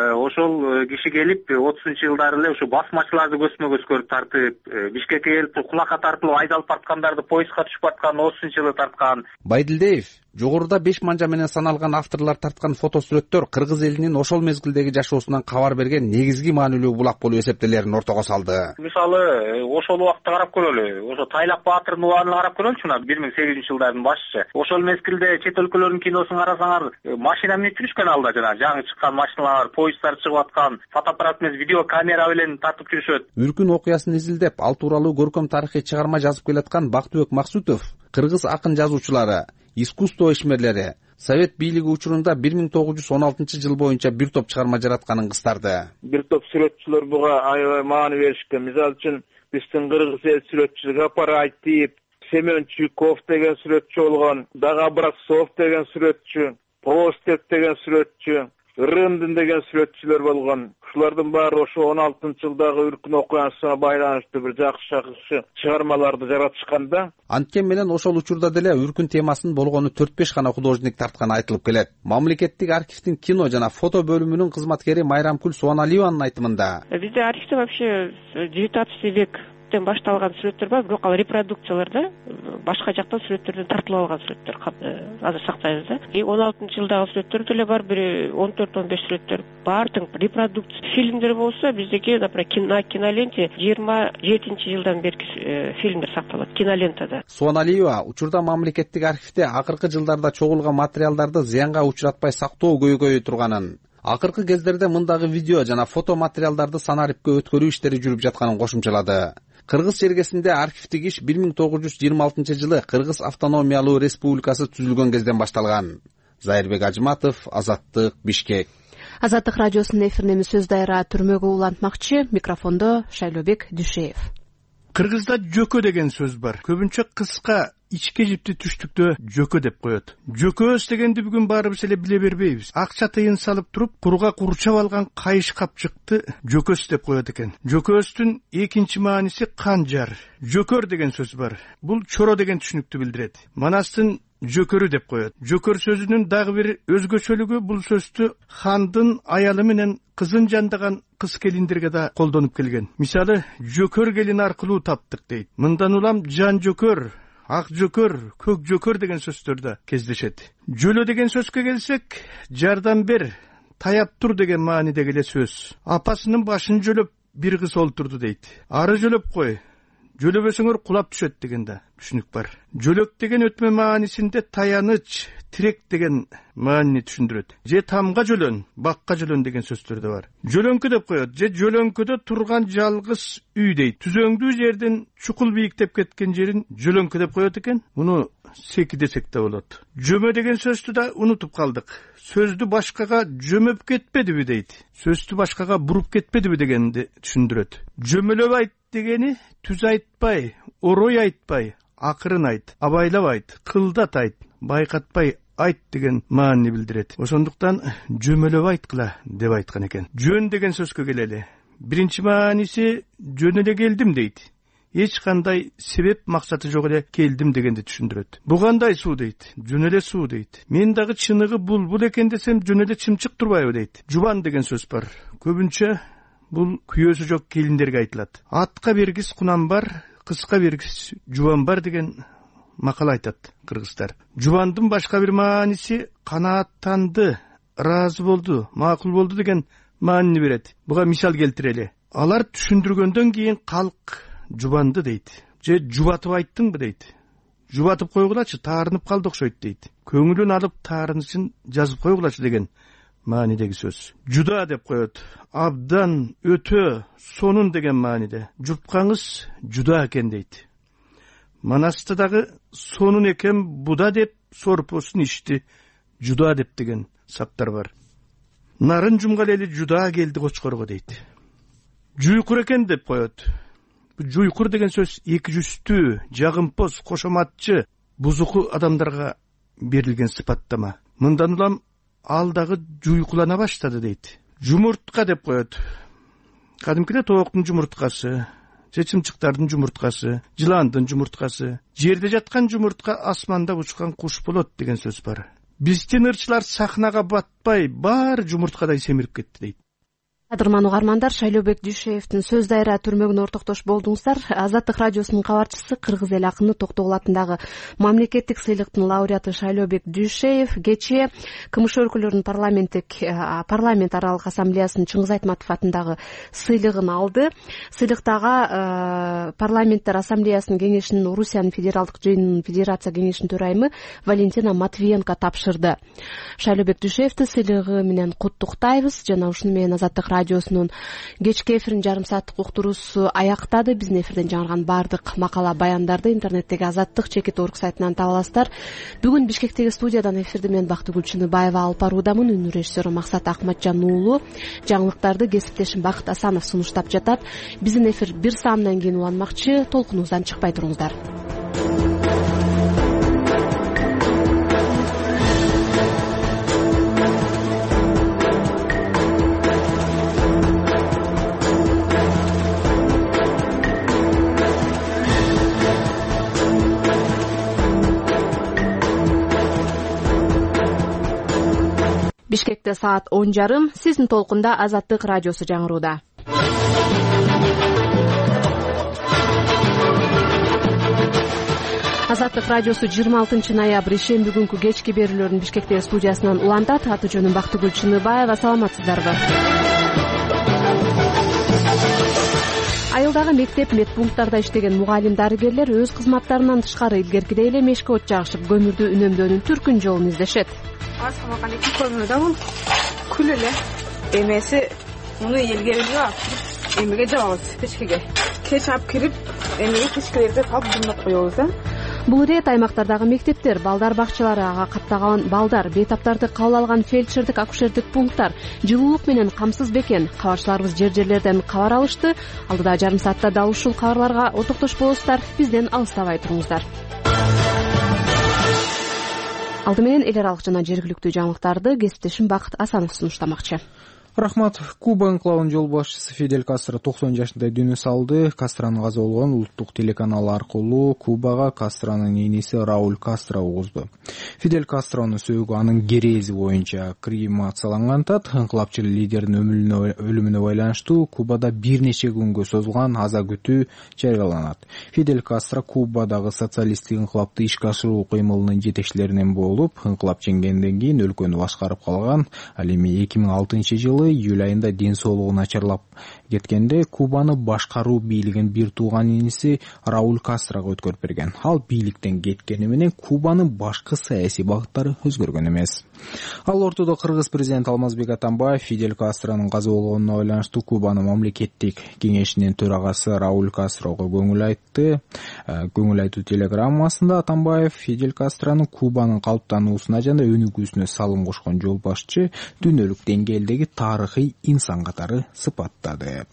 Ошол киши келип отузунчу жылдары эле ушу басмачыларды көзмө-көз көрүп тартып, Бишкекке келип кулакка тартылып айдалып барткандарды поездга түшүп барткан отузунчу жылы тарткан. Байдилдеев жогоруда беш манжа менен саналган авторлор тарткан фотосүрөттөр кыргыз элинин ошол мезгилдеги жашоосунан кабар берген негизги маанилүү булак болуп эсептелерин ортого салды. Мисалы, ошол убакытта карап көрөлү. Ошо Тайлак Баатырдын убагын карап көрөлүчү, мына бир миң сегиз жүз жылдардын башчысы. Ошол мезгилде чет өлкөлөрдүн киносун карасаңар, машина менен жүрүшкөн алда жана жаңы чыккан машиналар, поезддар чыгып аткан, фотоаппарат менен видео камера менен тартып жүрүшөт. Үркүн окуясын изилдеп, ал тууралуу көркөм тарыхый чыгарма жазып келаткан Бактыбек Максутов кыргыз акын жазуучулары, искусство ишмерлери Совет бийлиги учурунда бир миң тогуз жүз он алтынчы жыл боюнча бир топ чыгарма жаратканын кыстарды. Бир топ сүрөтчүлөр буга аябай маани беришкен. Мисалы үчүн биздин кыргыз эл сүрөтчүсү Гапар Айтиев, Семен Чуйков деген сүрөтчү болгон, Дага Образцов деген сүрөтчү, Постек деген сүрөтчү, Рындын деген сүрөтчүлөр болгон. Ушулардын баары ошо он алтынчы жылдагы үркүн окуясына байланыштуу бир жакшы-жакшы чыгармаларды жаратышканда. Анткени менен ошол учурда деле үркүн темасын болгону төрт беш гана художник тартканы айтылып келет. Мамлекеттик архивдин кино жана фото бөлүмүнүн кызматкери Майрамкүл Суаналиеванын айтымында. Бизде архивде вообще девятнадцатый век башталган сүрөттөр бар, бирок ал репродукциялар да, башка жактан сүрөттөрдөн тартылып алган сүрөттөр азыр сактайбыз да. И он алтынчы жылдагы сүрөттөр деле бар, бир он төрт он беш сүрөттөр бар, тең репродукция. Фильмдер болсо биздеки, например, на киноленте жыйырма жетинчи жылдан берки фильмдер сакталат кинолентада. Суаналиева учурда мамлекеттик архивде акыркы жылдарда чогулган материалдарды зыянга учуратпай сактоо көйгөйү турганын, акыркы кездерде мындагы видео жана фото материалдарды санариптке өткөрүү иштери жүрүп жатканын кошумчалады. Кыргыз чергесинде архивдик иш бир миң тогуз жүз жыйырма алтынчы жылы Кыргыз автономиялуу республикасы түзүлгөн кезден башталган. Зайырбек Ажматов, Азаттык, Бишкек. Азаттык радиосунун эфиринен сөз дайра түрмөгө улантмакчы, микрофондо Шайлообек Дүйшеев. Кыргызда жөкө деген сөз бар. Көбүнчө кыска ичке жипти түштүктө жөкө деп коет. Жөкөс дегенди бүгүн баарыбыз эле биле бербейбиз. Акча тыйын салып туруп, курга курчап алган кайыш капчыкты жөкөс деп коет экен. Жөкөстүн экинчи мааниси канжар. Жөкөр деген сөз бар. Бул чоро деген түшүнүктү билдирет. Манастын жөкөрү деп коет. Жөкөр сөзүнүн дагы бир өзгөчөлүгү бул сөздү хандын аялы менен кызын жандаган кыз келиндерге да колдонуп келген. Мисалы, жөкөр келин аркылуу таптык дейт. Мындан улам жан жөкөр, ак жөкөр, көк жөкөр деген сөздөр да кездешет. Жөлө деген сөзгө келсек, жардам бер, таяп тур деген маанидеги эле сөз. Апасынын башын жөлөп бир кыз олтурду дейт. Ары жөлөп кой, жөлөбөсөңөр кулап түшөт деген да түшүнүк бар. Жөлөк деген өтмө маанисинде таяныч, тирек деген маанини түшүндүрөт. Же тамга жөлөн, бакка жөлөн деген сөздөр да бар. Жөлөңкө деп коет, же жөлөңкөдө турган жалгыз үй дейт. Түзөңдүү жерден чукул бийиктеп кеткен жерин жөлөңкө деп коет экен. Муну секи десек да болот. Жөмө деген сөздү да унутуп калдык. Сөздү башкага жөмөп кетпедиби дейт. Сөздү башкага буруп кетпедиби дегенди түшүндүрөт. Жөмөлөп айт дегени түз айтпай, орой айтпай, акырын айт, абайлап айт, кылдат айт, байкатпай айт деген маанини билдирет. Ошондуктан жөмөлөп айткыла деп айткан экен. Жөн деген сөзгө келели. Биринчи мааниси жөн эле келдим дейт. Эч кандай себеп максаты жок эле келдим дегенди түшүндүрөт. Бу кандай суу дейт. Жөн эле суу дейт. Мен дагы чыныгы булбул экен десем жөн эле чымчык турбайбы дейт. Жубан деген сөз бар. Көбүнчө бул күйөөсү жок келиндерге айтылат. Атка бергис кунам бар, кызга бергис жубан бар деген макал айтат кыргыздар. Жубандын башка бир мааниси канааттанды, ыраазы болду, макул болду деген маанини берет. Буга мисал келтирели. Алар түшүндүргөндөн кийин калк жубанды дейт. Же жубатып айттыңбы дейт. Жубатып койгулачы, таарынып калды окшойт дейт. Көңүлүн алып таарынышын жазып койгулачы деген маанидеги сөз. Жуда деп коет. Абдан, өтө, сонун деген мааниде. Жупкаңыз жуда экен дейт. Манаста дагы сонун экен буда деп сорпосун ичти жуда деп деген саптар бар. Нарын жумгал эли жуда келди кочкорго дейт. Жуйкур экен деп коет. Жуйкур деген сөз эки жүздүү, жагымпоз, кошоматчы, бузуку адамдарга берилген сыпаттама. Мындан улам ал дагы жуйкулана баштады дейт. жумуртка деп коет. Кадимки эле тооктун жумурткасы, чычымчыктардын жумурткасы, жыландын жумурткасы, жерде жаткан жумуртка асманда учкан куш болот деген сөз бар. Биздин ырчылар сахнага батпай, баары жумурткадай семирип кетти дейт. Кадырман угармандар, Шайлообек Дүйшеевдин сөз дайра түрмөгүнө ортоктош болдуңуздар. Азаттык радиосунун кабарчысы, кыргыз эл акыны Токтогул атындагы мамлекеттик сыйлыктын лауреаты Шайлообек Дүйшеев кечээ КМШ өлкөлөрүнүн парламенттик парламент аралык ассамблеясынын Чыңгыз Айтматов атындагы сыйлыгын алды. Сыйлыктага парламенттер ассамблеясынын кеңешинин Орусиянын федералдык жыйынынын федерация кеңешинин төрайымы Валентина Матвиенко тапшырды. Шайлообек Дүйшеевди сыйлыгы менен куттуктайбыз. Жана ушуну менен Азаттык радиосунун кечки эфирин жарым сааттык уктуруусу аяктады. Биздин эфирден жаңырган баардык макала баяндарды интернеттеги Азаттык чекит орг сайтынан таба аласыздар. Бүгүн Бишкектеги студиядан эфирди мен Бактыгүл Чыныбаева алып баруудамын. Үнү режиссеру Максат Акматжан уулу. Жаңылыктарды кесиптешим Бакыт Асанов сунуштап жатат. Биздин эфир бир саамдан кийин уланмакчы. Толкунуңуздан чыкпай туруңуздар. Бишкекте саат он жарым. Сиздин толкунда Азаттык радиосу жаңырууда. Азаттык радиосу жыйырма алтынчы ноябрь ишемби күнкү кечки берүүлөрүн Бишкектеги студиясынан улантат. Аты жөнүм Бактыгүл Чыныбаева. Саламатсыздарбы? Айылдагы мектеп медпункттарда иштеген мугалим дарыгерлер өз кызматтарынан тышкары илгеркидей эле мешке от жагышып, көмүрдү үнөмдөөнүн түркүн жолун издешет. Ассалаумалейкум, көмүрдө бул күл эле. Эмеси муну илгерүүгө алып эмеге жабабыз печкеге. Кеч алып кирип, эмеге печкелерди салып жумдап коебуз да. Бул ирет аймактардагы мектептер, балдар бакчалары, ага каттаган балдар, бейтаптарды кабыл алган фельдшердик, акушердик пункттар жылуулук менен камсыз бекен. Кабарчыларыбыз жер-жерлерден кабар алышты. Алдыда жарым саатта дал ушул кабарларга ортоктош болосуздар. Бизден алыстабай туруңуздар. Алды менен эл аралык жана жергиликтүү жаңылыктарды кесиптешим Бакыт Асанов сунуштамакчы. Рахмат. Куба анклавынын жол башчысы Фидель Кастро токсон жашында дүнү салды. Кастронун каза болгон улуттук телеканал аркылуу Кубага Кастронун эниси Рауль Кастро угузду. Фидель Кастронун сөөгү анын керези боюнча кремациялангантат. Инкылапчыл лидердин өлүмүнө байланыштуу Кубада бир нече күнгө созулган аза күтүү жарыяланат. Фидель Кастро Кубадагы социалисттик инкылапты ишке ашыруу кыймылынын жетекчилеринен болуп, инкылап жеңгенден кийин өлкөнү башкарып калган. Ал эми эки миң алтынчы жылы июль айында ден соолугу начарлап кеткенде Кубаны башкаруу бийлигин бир тууган иниси Рауль Кастрого өткөрүп берген. Ал бийликтен кеткени менен Кубанын башкы саясий багыттары өзгөргөн эмес. Ал ортодо кыргыз президенти Алмазбек Атамбаев Фидель Кастронун каза болгонуна байланыштуу Кубанын мамлекеттик кеңешинин төрагасы Рауль Кастрого көңүл айтты. Көңүл айтуу телеграммасында Атамбаев Фидель Кастронун Кубанын калыптануусуна жана өнүгүүсүнө салым кошкон жол башчы дүйнөлүк деңгээлдеги тарыхый инсан катары сыпаттады.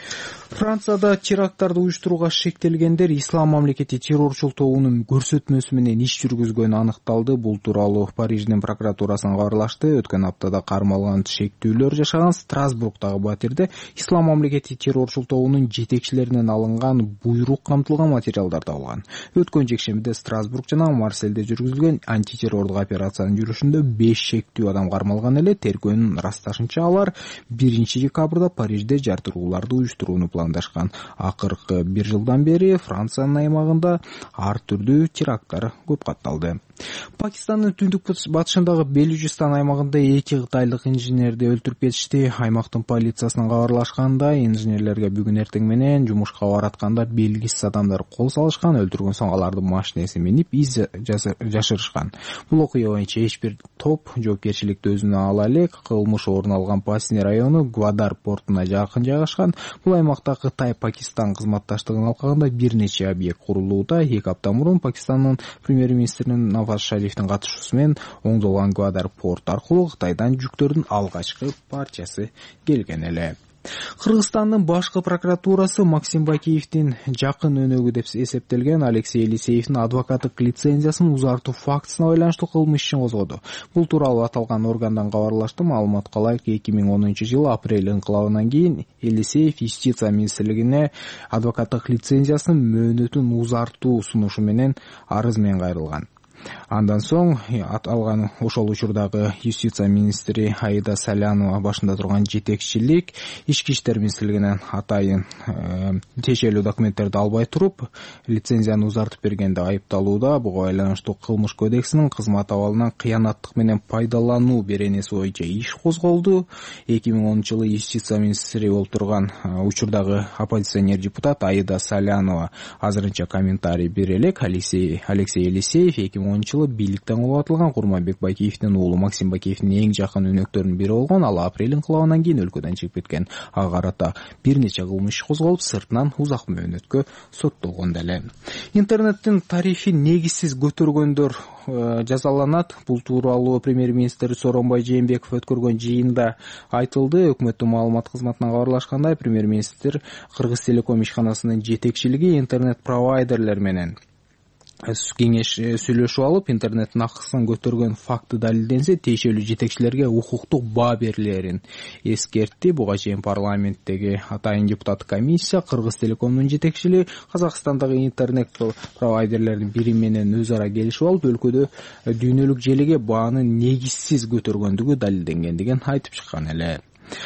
Францияда теракттарды уюштурууга шектелгендер Ислам мамлекети террорчул тобунун көрсөтмөсү менен иш жүргүзгөнү аныкталды. Бул тууралуу Париждин прокуратурасына кабарлашты. Өткөн аптада кармалган шектүүлөр жашаган Страсбургдагы батирде Ислам мамлекети террорчул тобунун жетекчилеринен алынган буйрук камтылган материалдар табылган. Өткөн жекшембиде Страсбург жана Марсельде жүргүзүлгөн антитеррорлук операциянын жүрүшүндө беш шектүү адам кармалган эле. Тергөөнүн ырасташынча алар биринчи декабрда Парижде жартырууларды уюштурууну пландашкан. Акыркы бир жылдан бери Франциянын аймагында ар түрдүү теракттар көп катталды. Пакистандын түндүк батышындагы Белючистан аймагында эки кытайлык инженерди өлтүрүп кетишти. Аймактын полициясынан кабарлашканда, инженерлерге бүгүн эртең менен жумушка баратканда белгисиз адамдар кол салышкан, өлтүргөн соң алардын машинесине минип из жашырышкан. Бул окуя боюнча эч бир топ жоопкерчиликти өзүнө ала элек. Кылмыш орун алган Пасни району Гвадар портуна жакын жайгашкан. Бул аймакта Кытай-Пакистан кызматташтыгын алкагында бир нече объект курулууда. Эки апта мурун Пакистандын премьер-министринин Наваз Шарифтин катышуусу менен оңдолгон Гвадар порт аркылуу Кытайдан жүктөрдүн алгачкы партиясы келген эле. Кыргызстандын башкы прокуратурасы Максим Бакиевдин жакын өнөгү деп эсептелген Алексей Елисеевдин адвокаттык лицензиясын узартуу фактысына байланыштуу кылмыш ишин козгоду. Бул тууралуу аталган органдан кабарлашты. Маалыматка ылайык, эки миң онунчу жылы апрель инкылабынан кийин Елисеев Юстиция министрлигине адвокаттык лицензиясынын мөөнөтүн узартуу сунушу менен арыз менен кайрылган. Андан соң аталган ошол учурдагы Юстиция министри Аида Салянова башында турган жетекчилик Ички иштер министрлигинен атайын тиешелүү документтерди албай туруп, лицензияны узартып бергенде айыпталууда. Буга байланыштуу кылмыш кодексинин кызмат абалынан кыянаттык менен пайдалануу беренеси боюнча иш козголду. эки миң онунчу жылы Юстиция министри болуп турган учурдагы оппозиционер депутат Аида Салянова азырынча комментарий бере элек. Алексей Алексей Елисеев эки миң онунчу жылы бийликтен кулап Курманбек Бакиевдин уулу Максим Бакиевдин эң жакын өнөктөрүнүн бири болгон. Ал апрель инкылабынан кийин өлкөдөн чыгып кеткен. Ага карата бир нече кылмыш козголуп, сыртынан узак мөөнөткө соттолгон деле. Интернеттин тарифи негизсиз көтөргөндөр жазаланат. Бул тууралуу премьер-министр Сооронбай Жээнбеков өткөргөн жыйында айтылды. Өкмөттүн маалымат кызматынан кабарлашкандай, премьер-министр Кыргыз Телеком ишканасынын жетекчилиги интернет провайдерлер менен кеңеш сүйлөшүп алып, интернеттин акысын көтөргөн факты далилденсе, тиешелүү жетекчилерге укуктук баа берилерин эскертти. Буга чейин парламенттеги атайын депутат комиссия Кыргыз Телекомдун жетекчилиги Казакстандагы интернет провайдерлердин бири менен өз ара келишип алып, өлкөдө дүйнөлүк желеге бааны негизсиз көтөргөндүгү далилденген деген айтып чыккан эле.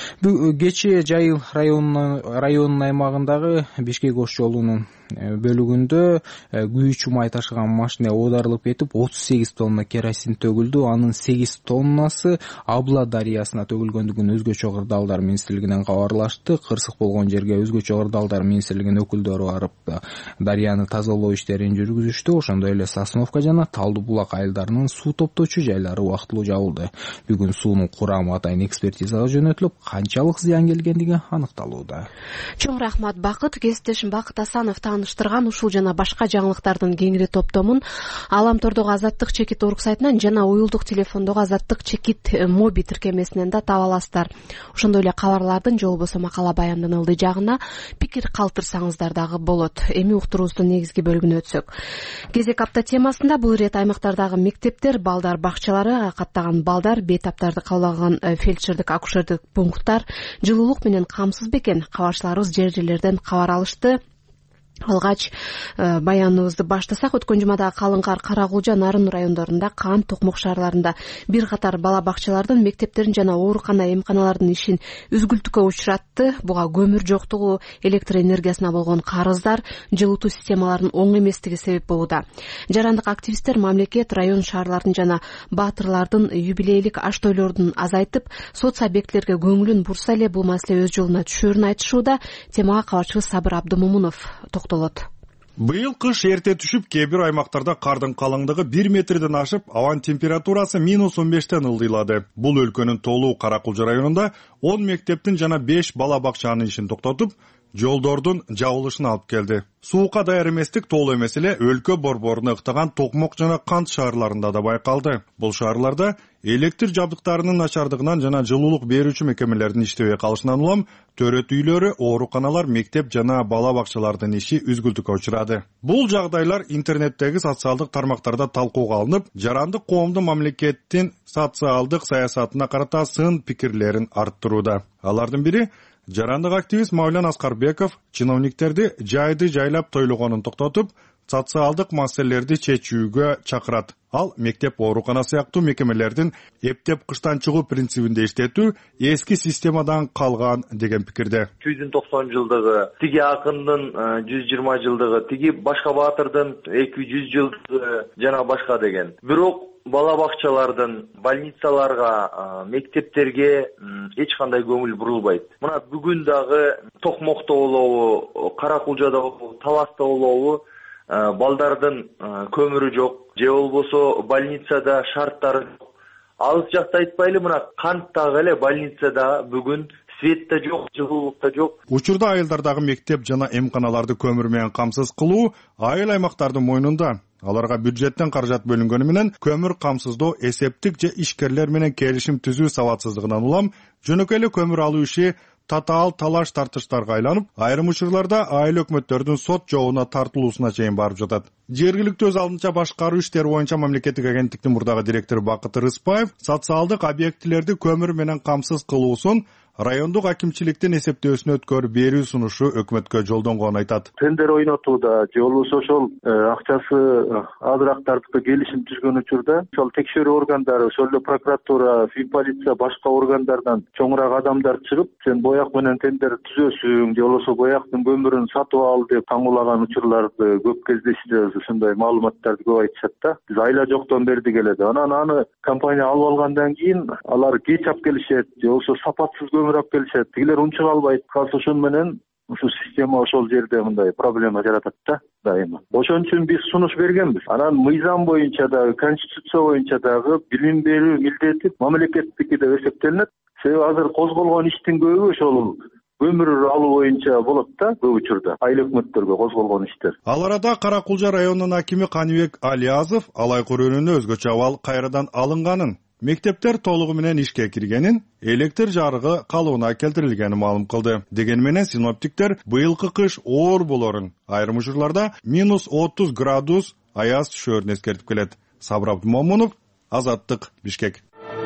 Кечээ Жайыл районунун аймагындагы Бишкек ош жолунун бөлүгүндө күйүүчү май ташыган машина оодарылып кетип, отуз сегиз тонна керосин төгүлдү. Анын сегиз тоннасы Абла дарыясына төгүлгөндүгүн өзгөчө кырдаалдар министрлигинен кабарлашты. Кырсык болгон жерге өзгөчө кырдаалдар министрлигинин өкүлдөрү барып дарыяны тазалоо иштерин жүргүзүштү. Ошондой эле Сосновка жана Талды булак айылдарынын суу топтоочу жайлары убактылуу жабылды. Бүгүн суунун курамы атайын экспертизага жөнөтүлүп, канчалык зыян келгендиги аныкталууда. Чоң рахмат Бакыт. Кесиптешим Бакыт Асанов таныштырган ушул жана башка жаңылыктардын кеңири топтомун Аламтордогу Азаттык чекит орг сайтынан жана уюлдук телефондогу Азаттык чекит моби тиркемесинен да таба аласыздар. Ошондой эле кабарлардын же болбосо макала баяндын ылдый жагына пикир калтырсаңыздар дагы болот. Эми уктуруубуздун негизги бөлүгүнө өтсөк. Кезек апта темасында бул ирет аймактардагы мектептер, балдар бакчалары, каттаган балдар, бейтаптарды кабыл алган фельдшердик акушердик пункттар жылуулук менен камсыз бекен? Кабарчыларыбыз жер жерлерден кабар алышты. Алгач баяныбызды баштасак, өткөн жумада Калын Кар, Каракулжа, Нарын райондорунда, Кан, Токмок шаарларында бир катар бала бакчалардын, мектептердин жана оорукана, эмканалардын ишин үзгүлтүккө учуратты. Буга көмүр жоктугу, электр энергиясына болгон карыздар, жылытуу системаларынын оң эместиги себеп болууда. Жарандык активисттер мамлекет, район, шаарлардын жана баатырлардын юбилейлик аш-тойлордун азайтып, соц объектилерге көңүлүн бурса эле бул маселе өз жолуна түшөрүн айтышууда. Темага кабарчыбыз Сабыр Абдымомунов токтолот. Быйыл кыш эрте түшүп, кээ бир аймактарда кардын калыңдыгы бир метрден ашып, абанын температурасы минус он бештен ылдыйлады. Бул өлкөнүн толуу Каракулжа районунда он мектептин жана беш бала бакчанын ишин токтотуп, жолдордун жабылышына алып келди. Суукка даяр эместик толуу эмес эле өлкө борборуна ыктаган Токмок жана Кант шаарларында да байкалды. Бул шаарларда электр жабдыктарынын начардыгынан жана жылуулук берүүчү мекемелердин иштебей калышынан улам төрөт үйлөрү, ооруканалар, мектеп жана бала бакчалардын иши үзгүлтүккө учурады. Бул жагдайлар интернеттеги социалдык тармактарда талкууга алынып, жарандык коомдун мамлекеттин социалдык саясатына карата сын пикирлерин арттырууда. Алардын бири жарандык активист Мавлян Аскарбеков чиновниктерди жайды жайлап тойлогонун токтотуп, социалдык маселелерди чечүүгө чакырат. Ал мектеп, оорукана сыяктуу мекемелердин эптеп кыштан чыгуу принцибинде иштетүү эски системадан калган деген пикирде. Жүздүн токсон жылдыгы, тиги акындын жүз жыйырма жылдыгы, тиги башка баатырдын эки жүз жылдыгы жана башка деген. Бирок бала бакчалардын, больницаларга, мектептерге эч кандай көңүл бурулбайт. Мына бүгүн дагы Токмокто болобу, Каракулжада болобу, Таласта болобу балдардын көмүрү жок, же болбосо больницада шарттары жок. Алыс жакта айтпайлы, мына Канттагы эле больницада бүгүн свет да жок, жылуулук да жок. Учурда айылдардагы мектеп жана эмканаларды көмүр менен камсыз кылуу айыл аймактардын мойнунда. Аларга бюджеттен каражат бөлүнгөнү менен көмүр камсыздоо эсептик же ишкерлер менен келишим түзүү сабатсыздыгынан улам жөнөкөй эле көмүр алуу иши татаал талаш тартыштарга айланып, айрым учурларда айыл өкмөттөрдүн сот жообуна тартылуусуна чейин барып жатат. Жергиликтүү өз алдынча башкаруу иштери боюнча мамлекеттик агенттиктин мурдагы директору Бакыт Рыспаев социалдык объектилерди көмүр менен камсыз кылуусун райондук акимчиликтин эсептөөсүнө өткөрүп берүү сунушу өкмөткө жолдонгонун айтат. Тендер ойнотууда же болбосо ошол акчасы азыраак тартып келишим түзгөн учурда ошол текшерүү органдары, ошол эле прокуратура, финполиция, башка органдардан чоңураак адамдар чыгып, сен бояк менен тендер түзөсүң же болбосо бояктын көмүрүн сатып ал деп таңуулаган учурларды көп кездештиребиз. Ушундай маалыматтарды көп айтышат да. Биз айла жоктон берди келеди. Анан аны компания алып алгандан кийин алар кеч алып келишет же болбосо сапатсыз көмүр алып келишет. Тигилер унчук албайт. Калса ошон менен ушу система ошол жерде мындай проблема жаратат да дайыма. Ошон үчүн биз сунуш бергенбиз. Анан мыйзам боюнча дагы, конституция боюнча дагы билим берүү милдети мамлекеттики деп эсептелинет. Себеби азыр козголгон иштин көбү ошол көмүр алуу боюнча болот да, көп учурда айыл өкмөттөргө козголгон иштер. Ал арада Кара Кулжа районунун акими Каныбек Алиязов алай көрүүнүнө өзгөчө абал кайрадан алынганын, мектептер толугу менен ишке киргенин, электр жарыгы калыбына келтирилгенин маалым кылды. Деген менен синоптиктер быйылкы кыш оор болорун, айрым учурларда минус отуз градус аяз түшөөрүн эскертип келет. Сабыр Абдумомунов, Азаттык, Бишкек.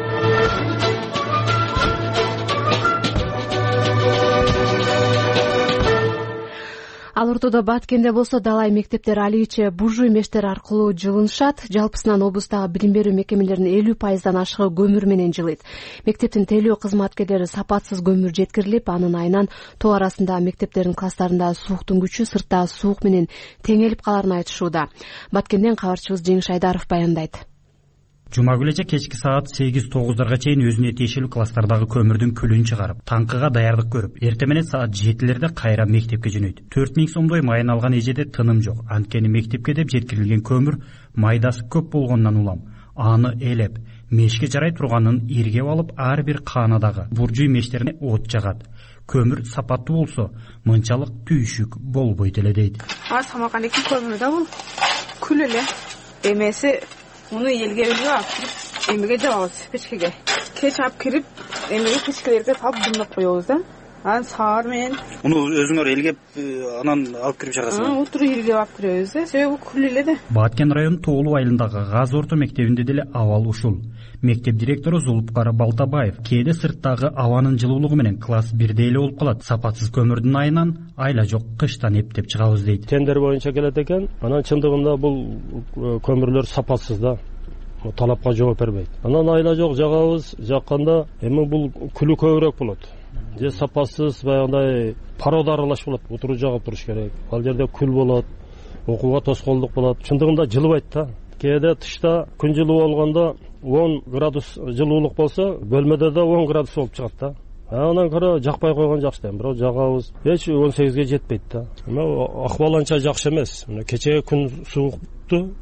Ал ортодо Баткенде болсо далай мектептер алыйче буржуй мештер аркылуу жылынышат. Жалпысынан облустагы билим берүү мекемелеринин элүү пайыздан ашыгы көмүр менен жылыйт. Мектептин тейлөө кызматкерлери сапатсыз көмүр жеткирилип, анын айынан тоо арасында мектептердин класстарында сууктун күчү сыртта суук менен теңелип каларын айтышууда. Баткенден кабарчыбыз Жеңиш Айдаров баяндайт. Жума күнү кечки саат сегиз тогуздарга чейин өзүнө тиешелүү класстардагы көмүрдүн күлүн чыгарып, танкыга даярдык көрүп, эртең менен саат жетилерде кайра мектепке жөнөйт. төрт миң сомдой майын алган эжеде тыным жок. Анткени мектепке деп жеткирилген көмүр майдасы көп болгондон улам аны элеп, мешке жарай турганын иргеп алып, ар бир каанадагы буржуй мештерине от жагат. Көмүр сапаттуу болсо, мынчалык түйшүк болбойт эле дейт. А самакан эки көмүр да бул. Күл эле. Эмеси муну элге элге алып кирип, эмеге жабабыз печкеге. Кеч алып кирип, эмеге печкелерге салып дымдап коебуз да. Анан саар менен муну өзүңөр элгеп, анан алып кирип чыгасыңар. Отуруп элгеп алып киребиз да, себеби күл эле да. Баткен районунун Тоолуу айылындагы Газ орто мектебинде деле абал ушул. Мектеп директору Зулупкар Балтабаев кээде сырттагы абанын жылуулугу менен класс бирдей эле болуп калат. Сапатсыз көмүрдүн айынан айла жок кыштан эптеп чыгабыз дейт. Тендер боюнча келет экен, анан чындыгында бул көмүрлөр сапатсыз да. Талапка жооп бербейт. Анан айла жок жагабыз, жакканда эми бул күлү көбүрөөк болот. Же сапасыз баягындай порода аралаш болот, отуруп жагып туруш керек. Ал жерде күл болот, окууга тоскоолдук болот. Чындыгында жылыбайт да. Кээде тышта күн жылуу болгондо он градус жылуулук болсо, бөлмөдө да он градус болуп чыгат да. Анан көрө жакпай койгон жакшы да, бирок жагабыз эч он сегизге жетпейт да. Эми акыбал анча жакшы эмес. Кечээ күн суукту,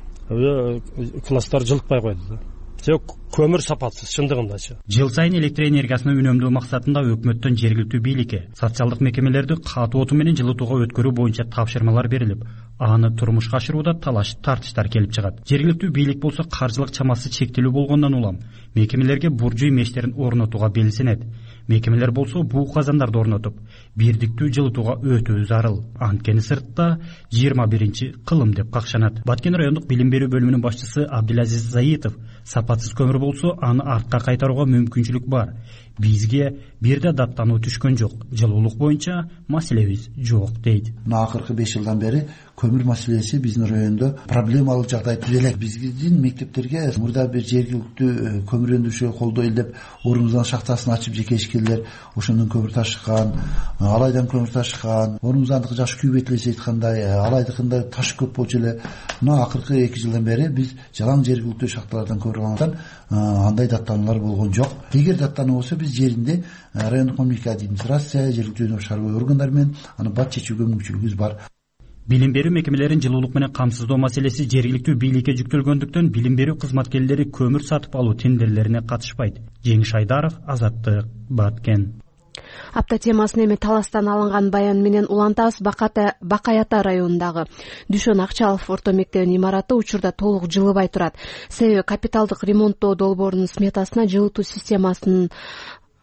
класстар жылытпай койду да. Көмүр сапатсыз чындыгындачы. Жыл сайын электр энергиясыны үнөмдөө максатында өкмөттөн жергиликтүү бийликке социалдык мекемелерди катуу оту менен жылытууга өткөрүү боюнча тапшырмалар берилип, аны турмушка ашырууда талаш тартыштар келип чыгат. Жергиликтүү бийлик болсо каржылык чамасы чектелүү болгондон улам мекемелерге буржуй мештерин орнотууга белсенет. Мекемелер болсо буу казандарды орнотуп, бирдиктүү жылытууга өтө зарыл. Анткени сыртта жыйырма биринчи кылым деп какшанат. Баткен райондук билим берүү бөлүмүнүн башчысы Абдилазиз Заитов сапатсыз көмүр болсо, аны артка кайтарууга мүмкүнчүлүк бар. Бизге бир да даттануу түшкөн жок. Жылуулук боюнча маселебиз жок дейт. Акыркы беш жылдан бери көмүр маселеси биздин райондо проблемалуу жагдай түзөлөт. Биздин мектептерге мурда бир жергиликтүү көмүр өндүрүүчү колдой деп Орунзан шахтасын ачып жеке ишкерлер ошондон көмүр ташыккан, алайдан көмүр ташыккан. Орунзандыкы жаш күйбөт эле айткандай, алайдыкында таш көп болчу эле. Мына акыркы эки жылдан бери биз жалаң жергиликтүү шахталардан көмүр алган, андай даттануулар болгон жок. Эгер даттануу болсо биз жеринде райондук мамлекеттик администрация, жергиликтүү шаруа органдар менен аны бат чечүүгө мүмкүнчүлүгүбүз бар. Билим берүү мекемелерин жылуулук менен камсыздоо маселеси жергиликтүү бийликке жүктөлгөндүктөн билим берүү кызматкерлери көмүр сатып алуу тендерлерине катышпайт. Жеңиш Айдаров, Азаттык, Баткен. Апта темасын эми таластан алынган баян менен улантабыз. Бакаята районундагы Дүшөн Акчалов орто мектебинин имараты учурда толук жылыбай турат. Себеби капиталдык ремонттоо долбоорунун сметасына жылытуу системасынын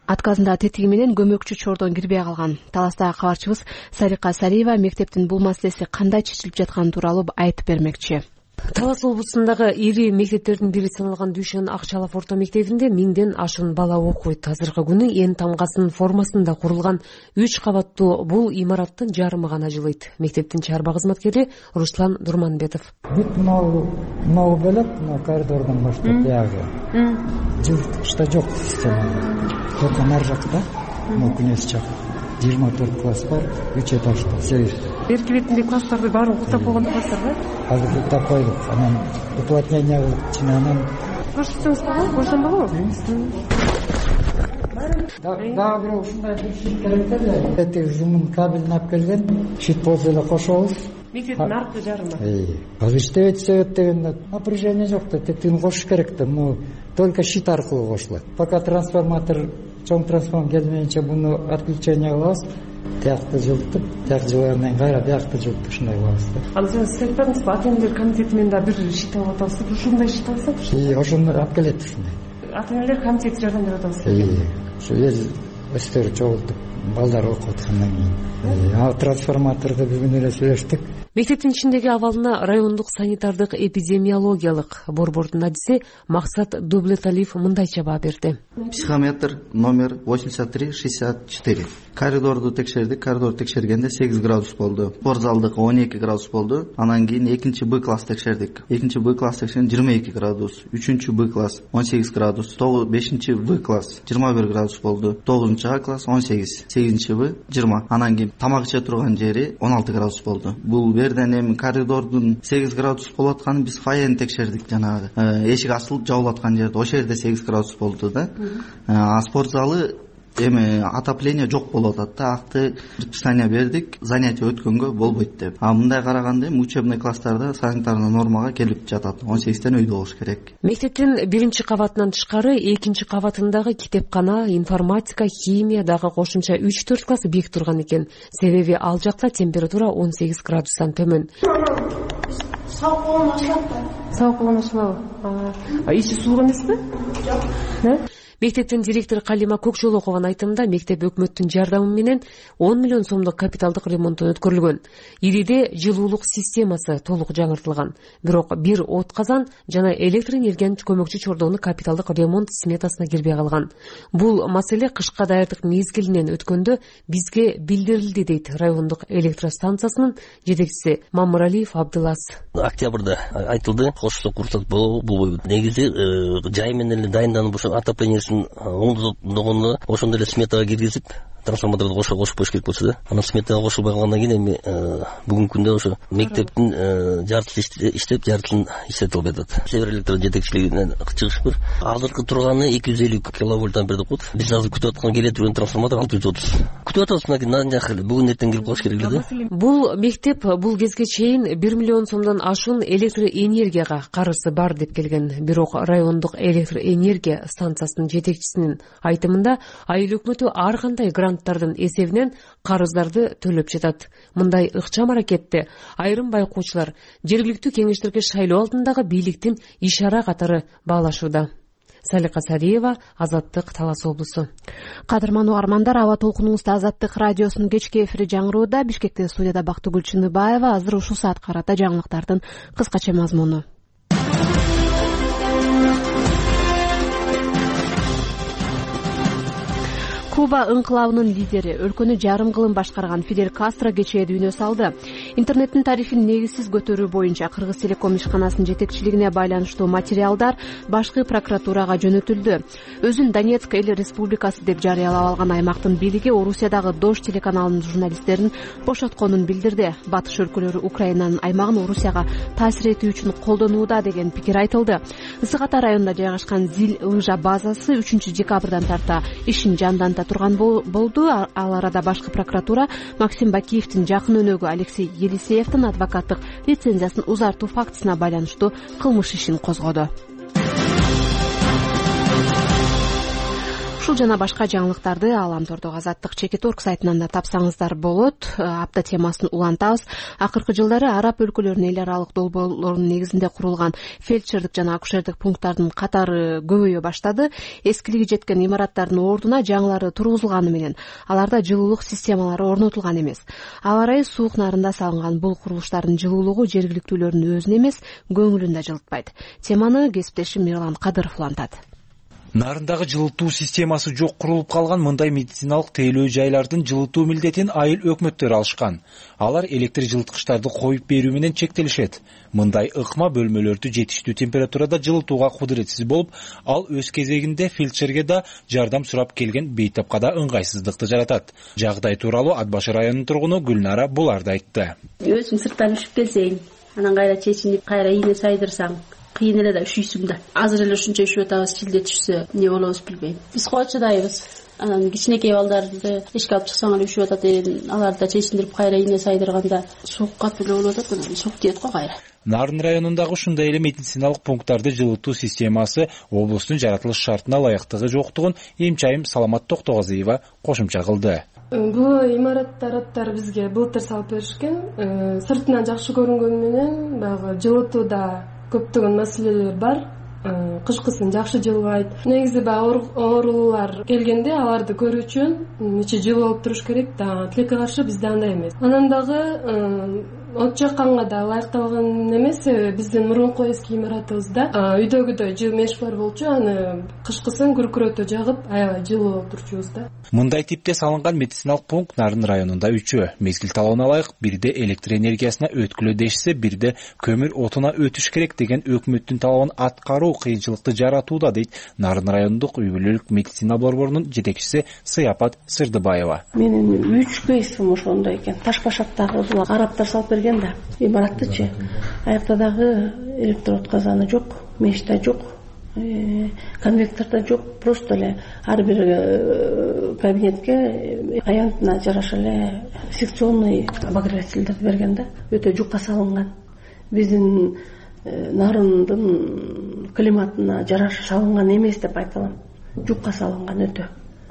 Отказында тетиги менен көмөкчү чордон кирбей калган. Таластагы кабарчыбыз Салика Сариева мектептин бул маселеси кандай чечилип жатканы тууралуу айтып бермекчи. Талас облусундагы ири мектептердин бири саналган Дүйшөн Акчалов орто мектебинде миңден ашуун бала окуйт. Азыркы күнү эң тамгасынын формасында курулган үч кабаттуу бул имараттын жарымы гана жылыйт. Мектептин чарба кызматкери Руслан Дурманбетов. Бүт могу могу бөлөк, мына коридордон баштап ягы. Жылыткычта жок система. Только нар жакта, могу күнөс жак. жыйырма төрт класс бар, үч этажда, сегиз. Берки бетинде класстарды баарын уктап болгон класстар бар? Азыр уктап койдук. Анан уплотнение кылып чынанан көрсөтсөңүз болобу? Көрсөнбөгү? Дагы бирок ушундай бир шит керек эле. Эти жумун кабелин алып келген, шит болсо эле кошобуз. Мектептин аркы жарымы. Азыр иштебейт, иштебейт дегенде напряжение жок да, тетигин кошуш керек да, ну только щит аркылуу кошулат. Пока трансформатор чоң трансформатор келмейинче буну отключение кылабыз. Тиякты жылтып, тияк жылгандан кийин кайра биякты жылтып ушундай кылабыз да. Аны сиз айтып атасызбы, ата энелер комитети менен да бир щит алып атасыз, ушундай щит алсак? И ошону алып келет ушундай. Ата энелер комитети жардам берип атабыз. Ушу эл өстөрү чогултуп, балдар окуп аткандан кийин. Ал трансформаторду бүгүн эле сүйлөштүк. Мектептин ичиндеги абалына райондук санитардык эпидемиологиялык борбордун адиси Максат Дублеталиев мындайча баа берди. Психометр номер восемьдесят три шестьдесят четыре. Коридорду текшердик. Коридорду текшергенде сегиз градус болду. Спорт залдыкы он эки градус болду. Анан кийин экинчи Б класс текшердик. экинчи Б класс текшерген жыйырма эки градус. үчүнчү Б класс он сегиз градус. бешинчи В класс жыйырма бир градус болду. тогузунчу А класс он сегиз. сегизинчи В жыйырма. Анан кийин тамак иче турган жери он алты градус болду. Бул берден эми коридордун сегиз градус болуп атканын биз фаен текшердик, жанагы эшик ачылып жабылып аткан жерде ошол жерде сегиз градус болду да. А спорт залы эми отопление жок болуп атат да, акты предписание бердик, занятие өткөнгө болбойт деп. А мындай караганда эми учебный класстарда санитарный нормага келип жатат. он сегизден өйдө болуш керек. Мектептин биринчи кабатынан тышкары экинчи кабатындагы китепкана, информатика, химия дагы кошумча үч төрт класс бийик турган экен. Себеби ал жакта температура он сегиз градустан төмөн. Сабак болгон ашылат да. Сабак болгон ашылабы? А ичи суук эмеспи? Жок. Мектептин директору Калима Көкжолоковдун айтымында мектеп өкмөттүн жардамы менен он миллион сомдук капиталдык ремонттон өткөрүлгөн. Ириде жылуулук системасы толук жаңыртылган. Бирок бир от казан жана электр энергиянын көмөкчү чордону капиталдык ремонт сметасына кирбей калган. Бул маселе кышка даярдык мезгилинен өткөндө бизге билдирилди, дейт райондук электростанциясынын жетекчиси Мамыралиев Абдылас. Октябрда айтылды, кошсо курсат болбойбу. Негизи жай менен эле дайынданып ошо отоплениесин оңдогону ошондой эле сметага киргизип трансформаторду кошо кошуп коюш керек болчу да. Анан сметага кошулбай калгандан кийин эми бүгүнкү күндө ошо мектептин жартысы иштеп, жартысын иштете албай атат. Север электро жетекчилигинен чыгыш бар. Азыркы турганы эки жүз элүү киловольт амперди окут. Биз азыр күтүп аткан келе турган трансформатор алты жүз отуз. Күтүп атабыз, мына жакы бүгүн эртең кирип калыш керек эле да. Бул мектеп бул кезге чейин бир миллион сомдон ашуун электр энергияга карызы бар деп келген. Бирок райондук электр энергия станциясынын жетекчисинин айтымында айыл өкмөтү ар кандай гранттардын эсебинен карыздарды төлөп жатат. Мындай ыкчам аракетти айрым байкоочулар жергиликтүү кеңештерге шайлоо алдындагы бийликтин ишара катары баалашууда. Салика Сариева, Азаттык, Талас облусу. Кадырман угармандар, аба толкунуңузда Азаттык радиосунун кечки эфири жаңырууда. Бишкектен студияда Бактыгүл Чыныбаева. Азыр ушул саат карата жаңылыктардын кыскача мазмуну. Куба ыңкылабынын лидери, өлкөнү жарым кылым башкарган Фидель Кастро кечээ дүйнө салды. Интернеттин тарифин негизсиз көтөрүү боюнча Кыргыз Телеком ишканасынын жетекчилигине байланыштуу материалдар башкы прокуратурага жөнөтүлдү. Өзүн Донецк эл республикасы деп жарыялап алган аймактын бийлиги Орусиядагы Дождь телеканалынын журналисттерин бошотконун билдирди. Батыш өлкөлөрү Украинанын аймагын Орусияга таасир этүү үчүн колдонууда деген пикир айтылды. Ысык Ата районунда жайгашкан Зил лыжа базасы үчүнчү декабрдан тарта ишин жанданта турган болду. Ал арада башкы прокуратура Максим Бакиевдин жакын өнөгү Алексей Елисеевдин адвокаттык лицензиясын узартуу фактысына байланыштуу кылмыш ишин козгоду. Ушул жана башка жаңылыктарды Аламтордогу Азаттык Чекит орг сайтынан да тапсаңыздар болот. Апта темасын улантабыз. Акыркы жылдары араб өлкөлөрүнүн эл аралык долбоорлорунун негизинде курулган фельдшердик жана акушердик пункттардын катары көбөйө баштады. Эскилиги жеткен имараттардын ордуна жаңылары тургузулганы менен аларда жылуулук системалары орнотулган эмес. Аба ырайы суук нарында салынган бул курулуштардын жылуулугу жергиликтүүлөрдүн өзүн эмес, көңүлүн да жылытпайт. Теманы кесиптешим Мирлан Кадыров улантат. Нарындагы жылытуу системасы жок курулуп калган мындай медициналык тейлөө жайлардын жылытуу милдетин айыл өкмөттөрү алышкан. Алар электр жылыткычтарды коюп берүү менен чектелишет. Мындай ыкма бөлмөлөрдү жетиштүү температурада жылытууга кудуретсиз болуп, ал өз кезегинде фельдшерге да жардам сурап келген бейтапка да ыңгайсыздыкты жаратат. Жагдай тууралуу Ат Башы районунун тургуну Гүлнара буларды айтты. Өзүң сырттан үшүп келсең, анан кайра чечинип, кайра ийне сайдырсаң, кыйын эле да үшүйсүң да. Азыр эле ушунча үшүп атабыз, шилде түшсө эмне болобуз билбейм. Биз кооч чыдайбыз. Анан кичинекей балдарды эшикке алып чыксаң эле үшүп атат экен. Аларды чечиндирип кайра ийне сайдырганда суук катуу эле болуп атат, анан суук тиет го кайра. Нарын районундагы ушундай эле медициналык пункттарды жылытуу системасы облустун жаратылыш шартына ылайыктыгы жоктугун эми-чайым Саламат Токтогазиева кошумча кылды. Бул имараттар аттар бизге былтыр салып беришкен. Сыртынан жакшы көрүнгөнү менен баягы жылытууда көптөгөн маселелер бар. Кышкысын жакшы жылбайт. Негизи баягы оорулуулар келгенде аларды көрүү үчүн ичи жылуу болуп туруш керек да. Тилекке каршы бизде андай эмес. Анан дагы от жакканга да ылайыкталган эмес. Биздин мурунку эски имаратыбызда үйдөгүдөй жыл меш бар болчу. Аны кышкысын күркүрөтө жагып аябай жылуу болуп турчубуз да. Мындай типте салынган медициналык пункт Нарын районунда үчөө. Мезгил талабына ылайык бирде электр энергиясына өткүлө дешсе, бирде көмүр отуна өтүш керек деген өкмөттүн талабын аткаруу кыйынчылыкты жаратууда, дейт Нарын райондук үй бүлөлүк медицина борборунун жетекчиси Сыяпат Сырдыбаева. Менин үч кейсим ошондой экен. Таш башактагы бул араптар салып берген да. Имараттычы. Аякта дагы электрод казаны жок, меш да жок. Конвектор да жок, просто эле ар бир кабинетке аянтына жараша эле секционный обогревательдерди берген да. Өтө жукка салынган. Биздин Нарындын климатына жараша салынган эмес деп айта алам. Жукка салынган өтө.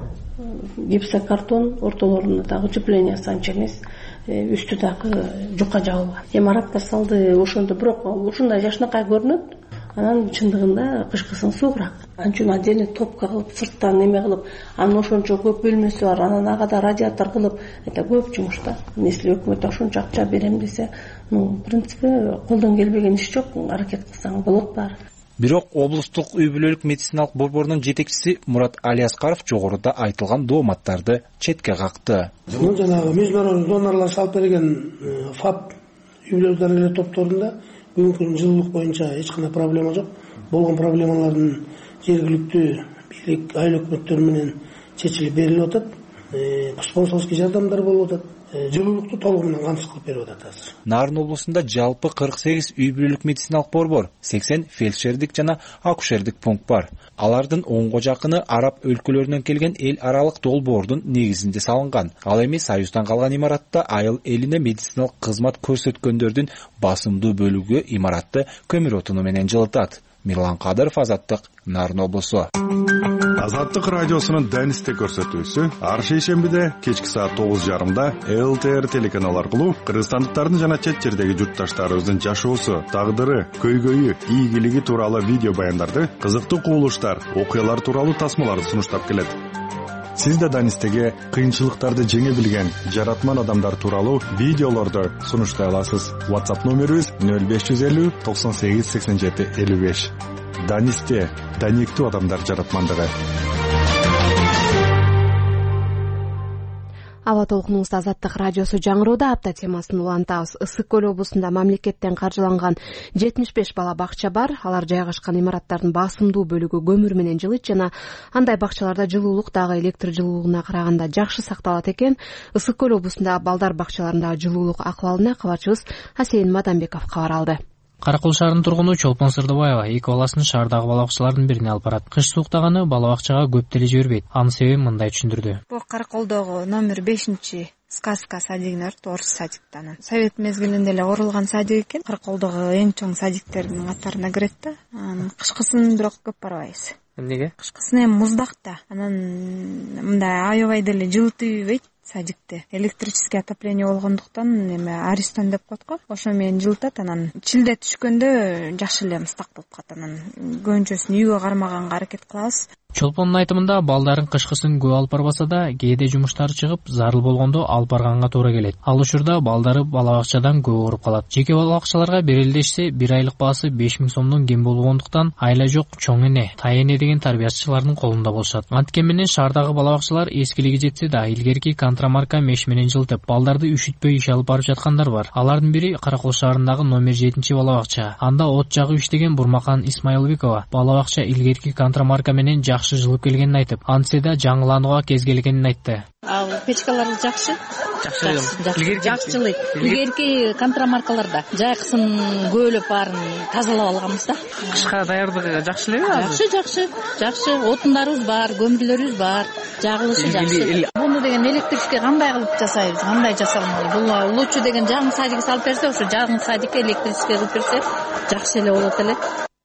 Гипсокартон ортолоруна дагы утепление анча эмес, үстү дагы жукка жабылган. Имарат салды ошондо, бирок ушундай жашынакай көрүнөт. Анан чындыгында кышкысын суугураак. Анчын отдельный топка кылып, сырттан неме кылып, анын ошончо көп бөлмөсү бар, анан агада радиатор кылып, это көп жумуш да. Если өкмөт ошончо акча берем десе, ну, в принципе, колдон келбеген иш жок, аракет кылсаң болот баары. Бирок облустук үй бүлөлүк медициналык борборунун жетекчиси Мурат Алияскаров жогоруда айтылган дооматтарды четке какты. Ну, жанагы международный донорлор салып берген ФАП үй бүлөлүк дарыгерлер топторунда бүгүнкү күндүн жылуулук боюнча эч кандай проблема жок. Болгон проблемалардын жергиликтүү бийлик айыл өкмөттөрү менен чечилип берилип атат. Спонсорский жардамдар болуп атат. Жылуулукту толугу менен камсыз кылып берип атат азыр. Нарын облусунда жалпы кырк сегиз үй бүлөлүк медициналык борбор, сексен фельдшердик жана акушердик пункт бар. Алардын онго жакыны араб өлкөлөрүнөн келген эл аралык долбоордун негизинде салынган. Ал эми Союздан калган имаратта айыл элине медициналык кызмат көрсөткөндөрдүн басымдуу бөлүгү имаратты көмүр отуну менен жылытат. Мирлан Кадыров, Азаттык, Нарын облусу. Азаттык радиосунун Данисте көрсөтүүсү ар шейшембиде кечки саат тогуз жарымда эл тэ эр телеканалы аркылуу кыргызстандыктардын жана чет жердеги журтташтарыбыздын жашоосу, тагдыры, көйгөйү, ийгилиги тууралуу видео баяндарды, кызыктуу кубулуштар, окуялар тууралуу тасмаларды сунуштап келет. Сиз да Данистеге кыйынчылыктарды жеңе билген жаратман адамдар тууралуу видеолорду сунуштай аласыз. WhatsApp номерибиз нөл беш жүз элүү токсон сегиз сексен жети элүү беш. Данисте даниктүү адамдар жаратмандыгы. Ала толкунуңузда Азаттык радиосу жаңыроодо апта темасын улантабыз. Ысык көл облусунда мамлекеттен каржыланган жетимиш беш бала бакча бар. Алар жайгашкан имараттардын басымдуу бөлүгү көмүр менен жылыйт жана андай бакчаларда жылуулук дагы электр жылуулугуна караганда жакшы сакталат экен. Ысык көл облусунда балдар бакчаларындагы жылуулук акыбалына кабарчыбыз Асейин Мадамбеков кабар алды. Каракөл шаарынын тургуну Чолпон Сырдыбаева эки баласын шаардагы бала бакчалардын бирине алып барат. Кыш сууктаганы бала бакчага көп деле жибербейт. Анын себебин мындай түшүндүрдү. Бул Каракөлдөгү номер бешинчи сказка садигине орус садиктан. Совет мезгилинде эле курулган садик экен. Каракөлдөгү эң чоң садиктердин катарына кирет да. Кышкысын бирок көп барбайбыз. Эмнеге? Кышкысын эми муздак да. Анан мындай аябай деле жылытып ийбейт садикте. Электрический отопление болгондуктан эми аристон деп коет го. Ошо менен жылытат. Анан чилде түшкөндө жакшы эле мыстак болуп калат. Анан көбүнчөсүн үйгө кармаганга аракет кылабыз. Чолпондун айтымында балдарын кышкысын көп алып барбаса да, кээде жумуштары чыгып, зарыл болгондо алып барганга туура келет. Ал учурда балдары бала бакчадан көп ооруп калат. Жеке бала бакчаларга берилдешсе, бир айлык баасы беш миң сомдон кем болгондуктан айла жок чоң эне, тай эне деген тарбиячылардын колунда болушат. Анткени менен шаардагы бала бакчалар эскилиги жетсе да, илгерки контрамарка меш менен жылытып, балдарды үшүтпөй иш алып барып жаткандар бар. Алардын бири Каракол шаарындагы номер жетинчи бала бакча. Анда от жагып иштеген Бурмакан Исмаилбекова бала бакча илгерки контрамарка менен жакшы жылып келгенин айтып, антсе да жаңыланууга кез келгенин айтты. Ал печкалар жакшы. Жакшы. Жакшы жылыйт. Илгерки контрамаркаларда жайкысын көөлөп баарын тазалап алганбыз да. Кышка даярдыгы жакшы элеби азыр? Жакшы, жакшы. Жакшы. Отундарыбыз бар, көмүрлөрүбүз бар. Жагылышы жакшы. Муну деген электричке кандай кылып жасайбыз, кандай жасалмалы. Бул лучше деген жагын садик салып берсе, ошо жагын садикке электричке кылып берсе, жакшы эле болот эле.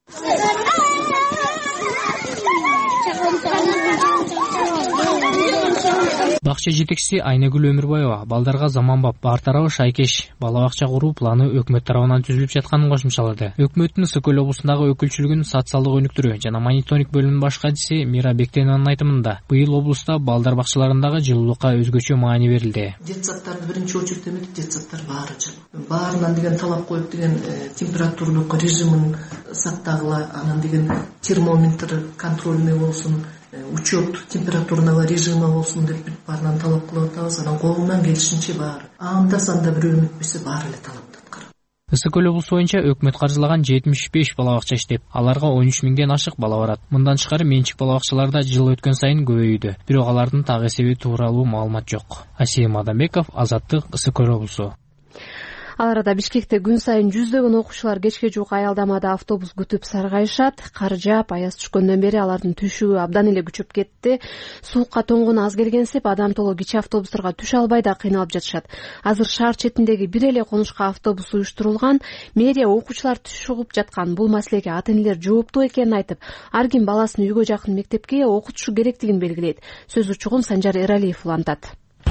Бакча жетекчиси Айнагүл Өмүрбаева балдарга заманбап бар тарабы шайкеш бала бакча куруу планы өкмөт тарабынан түзүлүп жатканын кошумчалады. Өкмөттүн Ысык көл облусундагы өкүлчүлүгүнүн социалдык өнүктүрүү жана мониторинг бөлүмүнүн баш катчысы Мира Бектенованын айтымында, быйыл облуста балдар бакчаларындагы жылуулукка өзгөчө маани берилди. Детсадтарды биринчи очередь эметип, детсадтар баары жылуу. Баарынан деген талап коюп деген температуралык режимин сактагыла, анан деген термометр контрольный болсун, учет температурного режима болсун деп баарынан талап кылып атабыз. Анан колунан келишинче баары. Анда санда бирөө өтпөсө баары эле талапты аткарат. Ысык көл облусу боюнча өкмөт каржылаган жетимиш беш бала бакча иштеп, аларга он үч миңден ашык бала барат. Мындан тышкары менчик бала бакчаларда жыл өткөн сайын көбөйүүдө. Бирок алардын так эсеби тууралуу маалымат жок. Асия Мадамбеков, Азаттык, Ысык көл облусу. Ал арада Бишкекте күн сайын жүздөгөн окуучулар кечке жуук аялдамада автобус күтүп саргайышат. Кар жаап, аяз түшкөндөн бери алардын түшүүгү абдан эле күчөп кетти. Суукка тоңгону аз келгенсип, адам толо кичи автобустарга түшө албай да кыйналып жатышат. Азыр шаар четиндеги бир эле конушка автобус уюштурулган. Мэрия окуучулар түшүп угуп жаткан бул маселеге ата энелер жооптуу экенин айтып, ар ким баласын үйгө жакын мектепке окутушу керектигин белгилейт. Сөз учугун Санжар Эралиев улантат.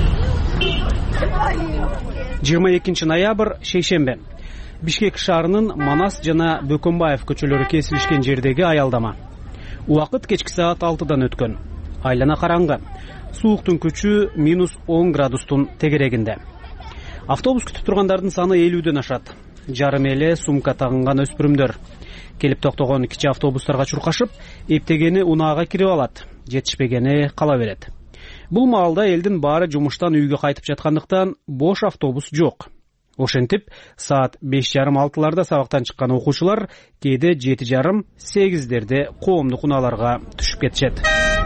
жыйырма экинчи ноябрь шейшембе. Бишкек шаарынын Манас жана Бөкөнбаев көчөлөрү кесилишкен жердеги аялдама. Убакыт кечки саат алтыдан өткөн. Айлана караңгы. Сууктун күчү минус он градустун тегерегинде. Автобус күтүп тургандардын саны элүүдөн ашат. Жарым эле сумка тагынган өспүрүмдөр. Келип токтогон кичи автобустарга чуркашып, эптегени унаага кирип алат, жетишпегени кала берет. Бул маалда элдин баары жумуштан үйгө кайтып жаткандыктан бош автобус жок. Ошентип, саат беш жарым алтыларда сабактан чыккан окуучулар кээде жети жарым сегиздерде коомдук унааларга түшүп кетишет.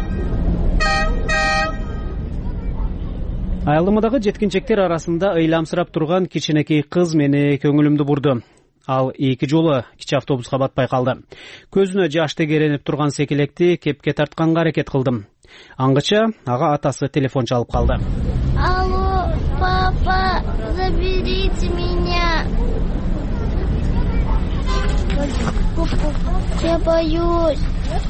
Аялдамадагы жеткинчектер арасында ыйламсырап турган кичинекей кыз мени көңүлүмдү бурду. Ал эки жолу кичи автобуска батпай калды. Көзүнө жаш тегеренип турган секелекти кепке тартканга аракет кылдым. Аңгыча ага атасы телефон чалып калды. Алло, папа, заберите меня. Я боюсь.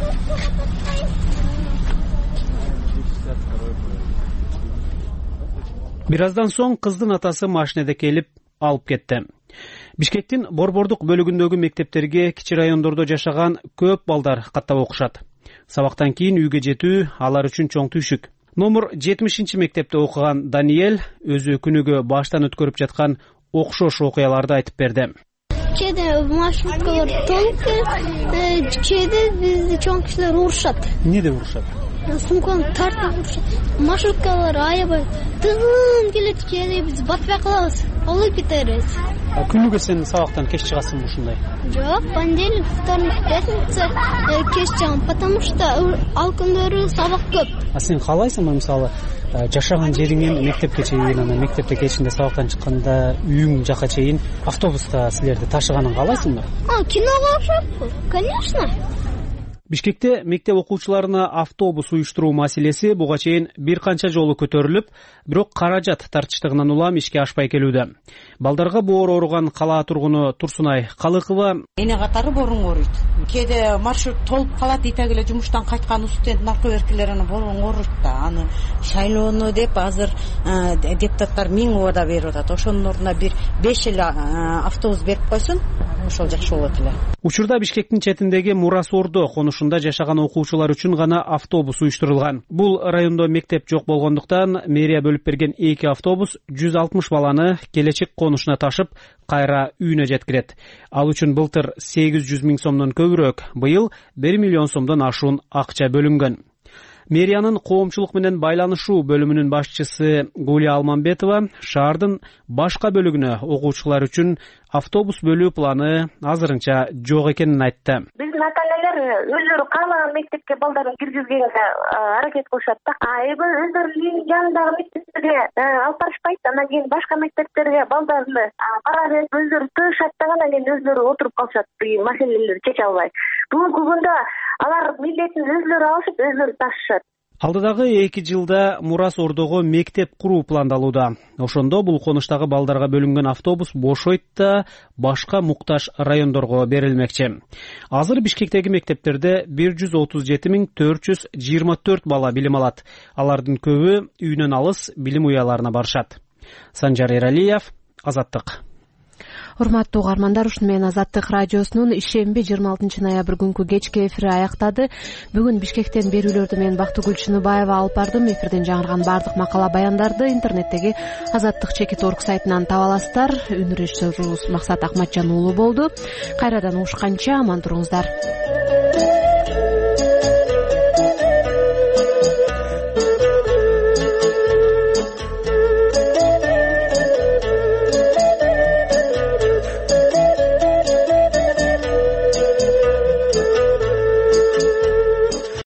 Бир аздан соң кыздын атасы машинеде келип алып кетти. Бишкектин Борбордук бөлүгүндөгү мектептерге кичи райондордо жашаган көп балдар каттап окушат. Сабактан кийин үйгө жетүү алар үчүн чоң түйшүк. Номер жетимишинчи мектепте окуган Даниэль өзү күнүгө баштан өткөрүп жаткан окшош окуяларды айтып берди. Кээде маршруткалар толуп, кээде бизди чоң кишилер урушат. Эмне деп урушат? Сумканы тартып урушат. Маршруткалар аябай тыгын келет, кээде биз батпай калабыз, алып кетебиз. Күнүгө сен сабактан кеч чыгасыңбы ушундай? Жок, понедельник, вторник, пятница кеч чыгам, потому что ал күндөрү сабак көп. А сен каалайсыңбы, мисалы, жашаган жериңен мектепке чейин, анан мектепте кечинде сабактан чыкканда үйүң жака чейин автобуста силерди ташыганын каалайсыңбы? А, киного окшоп, конечно. Бишкекте мектеп окуучуларына автобус уюштуруу маселеси буга чейин бир канча жолу көтөрүлүп, бирок каражат тартыштыгынан улам ишке ашпай келүүдө. Балдарга боор ооруган кала тургуну Турсунай Калыкова: эне катары боруң ооруйт. Кээде маршрут толуп калат, итек эле жумуштан кайткан студент наркы беркилер аны боруң ооруйт да. Аны шайлоону деп азыр депутаттар миң убада берип атат. Ошонун ордуна бир беш эле автобус берип койсун, ошол жакшы болот эле. Учурда Бишкектин четиндеги Мурас Ордо конушунда жашаган окуучулар үчүн гана автобус уюштурулган. Бул райондо мектеп жок болгондуктан мэрия бөлүп берген эки автобус жүз алтымыш баланы келечек конушуна ташып, кайра үйүнө жеткирет. Ал үчүн былтыр сегиз жүз миң сомдон көбүрөөк, быйыл бир миллион сомдон ашуун акча бөлүнгөн. Мэриянын коомчулук менен байланышуу бөлүмүнүн башчысы Гулия Алмамбетова шаардын башка бөлүгүнө окуучулар үчүн автобус бөлүү планы азырынча жок экенин айтты. Биздин ата-энелер өзүлөрү каалаган мектепке балдарын киргизгенге аракет кылышат да. Эми өздөрүнүн жанындагы мектептерге алып барышпайт. Анан кийин башка мектептерге балдарды бара берип өздөрү тыгышат да, анан кийин өздөрү отуруп калышат, маселелерди чече албай. Бүгүнкү күндө алар милдетин өзүлөрү алышып, өзүлөрү ташышат. Алдыдагы эки жылда Мурас Ордого мектеп куруу пландалууда. Ошондо бул конуштагы балдарга бөлүнгөн автобус бошойт да башка муктаж райондорго берилмекчи. Азыр Бишкектеги мектептерде бир жүз отуз жети миң төрт жүз жыйырма төрт бала билим алат. Алардын көбү үйүнөн алыс билим уяларына барышат. Санжар Эралиев, Азаттык. Урматтуу угармандар, ушуну менен Азаттык радиосунун ишемби жыйырма алтынчы ноябрь күнкү кечки эфири аяктады. Бүгүн Бишкектен берүүлөрдү мен Бактыгүл Чыныбаева алып бардым. Эфирден жаңырган бардык макала баяндарды интернеттеги азаттык чекит орг сайтынан таба аласыздар. Үн режиссерубуз Максат Акматжан уулу болду. Кайрадан угушканча аман туруңуздар.